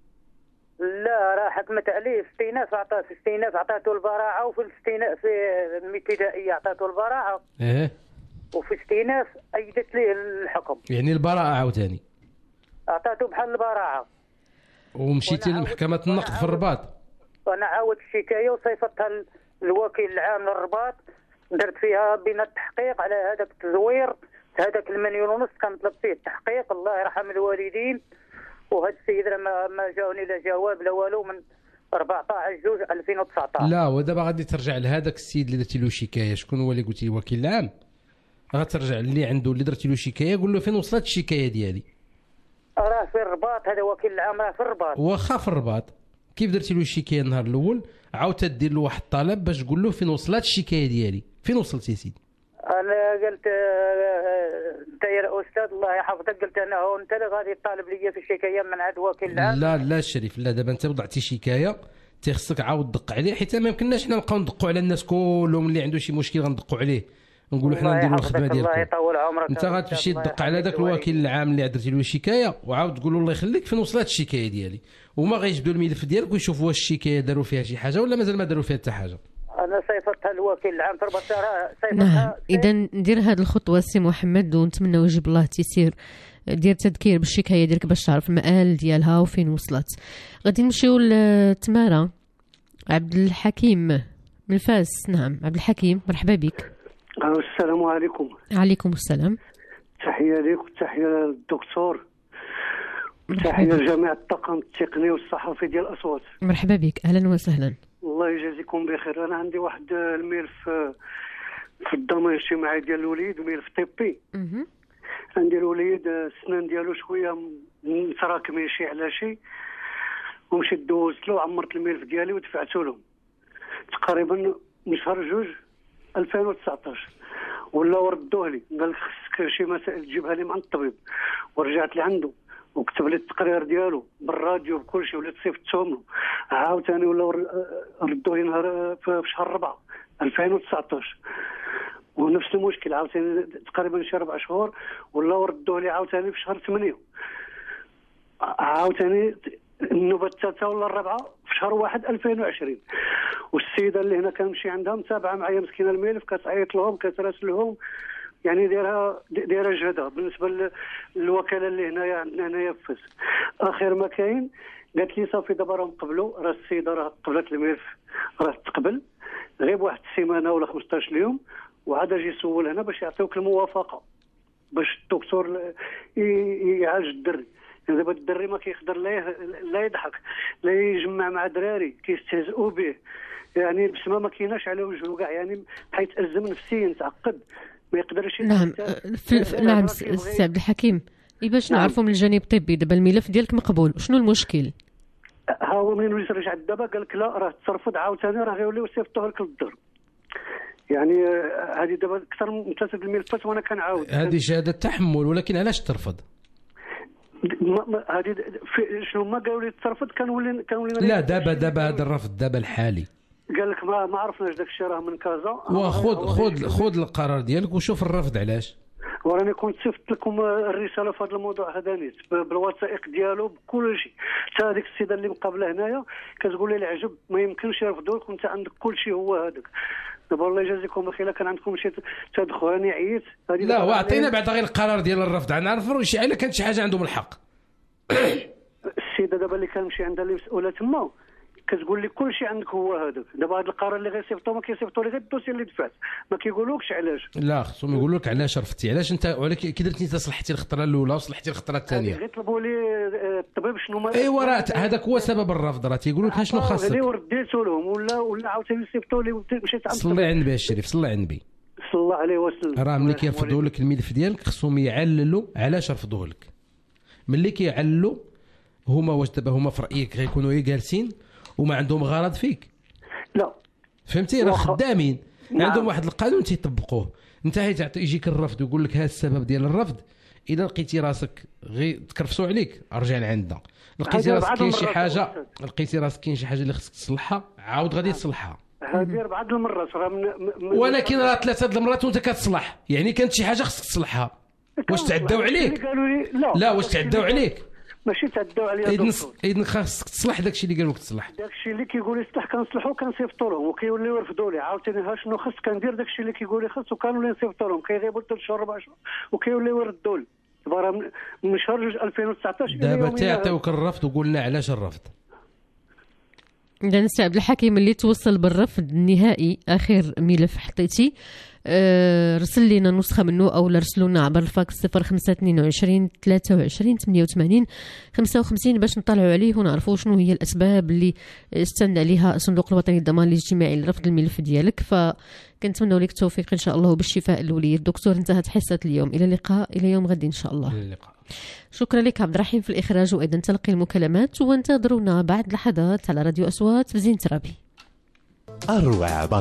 Speaker 9: لا راه حكمت عليه في استئناف، عطاه في استئناف عطاته البراعه، وفي الاستئناف في الابتدائيه عطاته البراعه.
Speaker 4: ايه.
Speaker 9: وفي استئناف ايدت ليه الحكم.
Speaker 4: يعني البراءه عاوتاني
Speaker 9: عطاته بحال البراعه.
Speaker 4: ومشيتي لمحكمه النقد في الرباط؟
Speaker 9: وانا عاودت الشكايه وصيفطتها للوكيل العام للرباط، درت فيها بين التحقيق على هذاك التزوير، هذاك المليون ونص كنطلب فيه التحقيق. الله يرحم الوالدين. وهذا السيد ما ما جاوني لا جواب لا والو من أربعطاش جوج ألفين وتسعطاش.
Speaker 4: لا ودابا غادي ترجع لهذاك السيد اللي درتي له شكايه. شكون هو اللي قلتي الوكيل العام؟ غترجع اللي عنده اللي درتي له شكايه، قول له فين وصلت الشكايه ديالي.
Speaker 9: راه في الرباط، هذا وكيل العام راه في الرباط.
Speaker 4: واخا في الرباط، كيف درتي له الشكايه النهار الاول عاود تدير له واحد الطلب باش تقول له فين وصلت الشكايه ديالي؟ فين وصلت يا سيدي؟
Speaker 9: انا قلت انت يا استاذ الله يحفظك، قلت انا هو انت اللي غادي تطالب لي في الشكايه من عند وكيل العام.
Speaker 4: لا لا الشريف، لا دابا انت وضعتي شكايه تيخصك عاود تدق عليه، حيت ما يمكنناش حنا نبقاو ندقوا على الناس كلهم اللي عنده شي مشكل غندقوا عليه نقولوا حنا نديروا الخدمه ديالكم.
Speaker 9: الله يطول عمرك.
Speaker 4: انت غتمشي تدق على ذاك الوكيل العام اللي درتي له الشكايه وعاود تقول له الله يخليك فين وصلت الشكايه ديالي، وما غيجبدوا الملف ديالك ويشوفوا واش الشكايه داروا فيها شي حاجه ولا مازال ما داروا فيها حتى حاجه.
Speaker 9: انا صيفطتها الوكيل العام في الرباط.
Speaker 2: نعم، اذا ندير هذه الخطوه سي محمد ونتمنى يجيب الله تيسير. دير تذكير بالشكايه ديالك باش تعرف المآل ديالها وفين وصلت. غادي نمشيو لتمارا. عبد الحكيم من فاس. نعم عبد الحكيم، مرحبا بك.
Speaker 10: السلام عليكم.
Speaker 2: عليكم السلام.
Speaker 10: تحيه ليك وتحيه للدكتور وتحيه لجميع الطاقم التقني والصحفي ديال الاصوات.
Speaker 2: مرحبا بك، اهلا وسهلا.
Speaker 10: الله يجازيكم بخير. انا عندي واحد الملف في الضمان الاجتماعي ديال الوليد، ملف طبي. عندي الوليد السنان ديالو شويه متراكمين شي على شي، ومشيت دوزت له وعمرت الملف ديالي ودفعته له تقريبا من شهر جوج ألفين وتسعطاش، ولا ردوه لي قال لك خصك شي مسائل تجيبها لي مع الطبيب، ورجعت لعنده وكتب لي التقرير ديالو بالراديو بكل شيء، وليت صيفطتهم له عاوتاني ولا ردوه لي نهار في شهر أربعة ألفين وتسعطاش، ونفس المشكل عاوتاني تقريبا شي ربع شهور ولا ردوه لي عاوتاني في شهر ثمانية، عاوتاني النوبه الثالثه ولا الرابعه في شهر واحد ألفين وعشرين. والسيده اللي هنا كنمشي عندها متابعه معايا مسكينه الملف، كتعيط لهم كتراسل لهم، يعني دايرها دايره جهدها بالنسبه للوكاله اللي هنايا عندنا هنايا في فاس. اخر ما كاين قالت لي صافي دابا راهم قبلوا، راه السيده راه قبلت الملف، راه تقبل غير بواحد السيمانه ولا خمسطاش يوم وعاد اجي يسول هنا باش يعطيوك الموافقه باش الدكتور يعالج الدري. يعني دابا الدري ما كيقدر لا لا يضحك لا يجمع مع دراري كيستهزئوا به، يعني البسمه ما كايناش على وجهه كاع، يعني حيتأزم نفسيا تعقد ما يقدرش.
Speaker 2: نعم في نعم سي عبد الحكيم، باش نعم. نعرفوا من الجانب الطبي دابا الملف ديالك مقبول، شنو المشكل؟
Speaker 10: ها هو منين وليت رجع دابا قال لك لا راه ترفض عاوتاني راه غيوليو يصيفطوه لك للدار. يعني هذه دابا اكثر من ثلاثه الملفات وانا كنعاود.
Speaker 4: هذه شهاده تحمل، ولكن علاش ترفض؟
Speaker 10: هذه شنو ما قالوا لي ترفض كنولي كنولي
Speaker 4: لا دابا دابا هذا الرفض دابا الحالي
Speaker 10: قال لك ما ما عرفناش داك الشيء راه من كازا.
Speaker 4: وخذ خذ خذ القرار ديالك وشوف الرفض علاش.
Speaker 10: وراني كنت صيفط لكم الرساله في هذا الموضوع هذا نيت بالوثائق ديالو بكل شيء. حتى هذيك السيده اللي مقابله هنايا كتقول لي العجب ما يمكنش يرفضوا لك وانت عندك كل شيء هو هذاك. دابا الله يجازيكم بخير كان عندكم شي تدخل راني عييت.
Speaker 4: لا واعطينا بعد غير القرار ديال الرفض نعرفوا شي الا كانت شي حاجه عندهم الحق.
Speaker 10: السيده دابا اللي كنمشي عندها اللي مسؤوله تما كتقول لي كل شيء عندك هو هذاك. دابا هذا القرار اللي غيصيفطوا ما كيصيفطوا لي غير الدوسي اللي دفعت ما كيقولوكش علاش.
Speaker 4: لا خصهم يقولوا لك علاش رفضتي علاش انت ولكن كي درتي انت صلحتي الخطره الاولى وصلحتي الخطره الثانيه.
Speaker 10: غير طلبوا لي الطبيب شنو ما
Speaker 4: ايوا راه هذاك هو سبب الرفض راه تيقولوا لك شنو خاصك.
Speaker 10: اللي رديتو لهم ولا ولا عاوتاني صيفطوا لي مشيت عند
Speaker 4: صلي على النبي الشريف صلي على النبي
Speaker 10: صلى الله عليه وسلم.
Speaker 4: راه ملي كيرفضوا لك الملف ديالك خصهم يعللوا علاش رفضوه لك. ملي كيعللوا هما واش دابا هما في رايك غيكونوا جالسين وما عندهم غرض فيك؟
Speaker 10: لا
Speaker 4: فهمتي راه خدامين نعم. عندهم واحد القانون تيطبقوه. انت تعطي يجيك الرفض ويقول لك هذا السبب ديال الرفض. اذا لقيتي راسك غير تكرفسوا عليك ارجع لعندنا. لقيتي راسك كاين شي حاجه لقيتي راسك كاين شي حاجه اللي خصك تصلحها عاود غادي تصلحها.
Speaker 10: هذه اربعه د المرات راه من... من...
Speaker 4: ولكن راه ثلاثه د المرات وانت كتصلح يعني كانت شي حاجه خصك تصلحها. واش تعداو عليك؟
Speaker 10: لا
Speaker 4: لا واش تعداو عليك؟
Speaker 10: ماشي تعداو عليا
Speaker 4: اذن اذن خاصك تصلح داكشي اللي قالوا لك تصلح.
Speaker 10: داكشي اللي كيقول لي صلح كنصلحو كنصيفطوا لهم وكيوليو يرفضوا لي. عاوتاني ها شنو خص كندير داكشي اللي كيقول لي خص وكانوا اللي نصيفطوا لهم كيغيبوا ثلاث شهور اربع شهور وكيوليو يردوا لي. دابا راه من شهر جوج ألفين وتسعطاش
Speaker 4: دابا تعطيوك الرفض وقلنا علاش الرفض.
Speaker 2: إذا السي عبد الحكيم اللي توصل بالرفض النهائي اخر ملف حطيتي أه رسل لنا نسخه منه او رسلوا لنا عبر الفاكس صفر خمسة اثنين وعشرين ثلاثة وعشرين ثمانية وثمانين خمسة وخمسين باش نطلعوا عليه ونعرفوا شنو هي الاسباب اللي استند عليها الصندوق الوطني للضمان الاجتماعي لرفض الملف ديالك. فكنتمنوا لك التوفيق ان شاء الله وبالشفاء الولي. الدكتور انتهت حصه اليوم. الى اللقاء الى يوم غد ان شاء الله.
Speaker 4: اللقاء.
Speaker 2: شكرا لك عبد الرحيم في الاخراج وايضا تلقي المكالمات وانتظرونا بعد لحظات على راديو اصوات في زين ترابي.
Speaker 1: أروع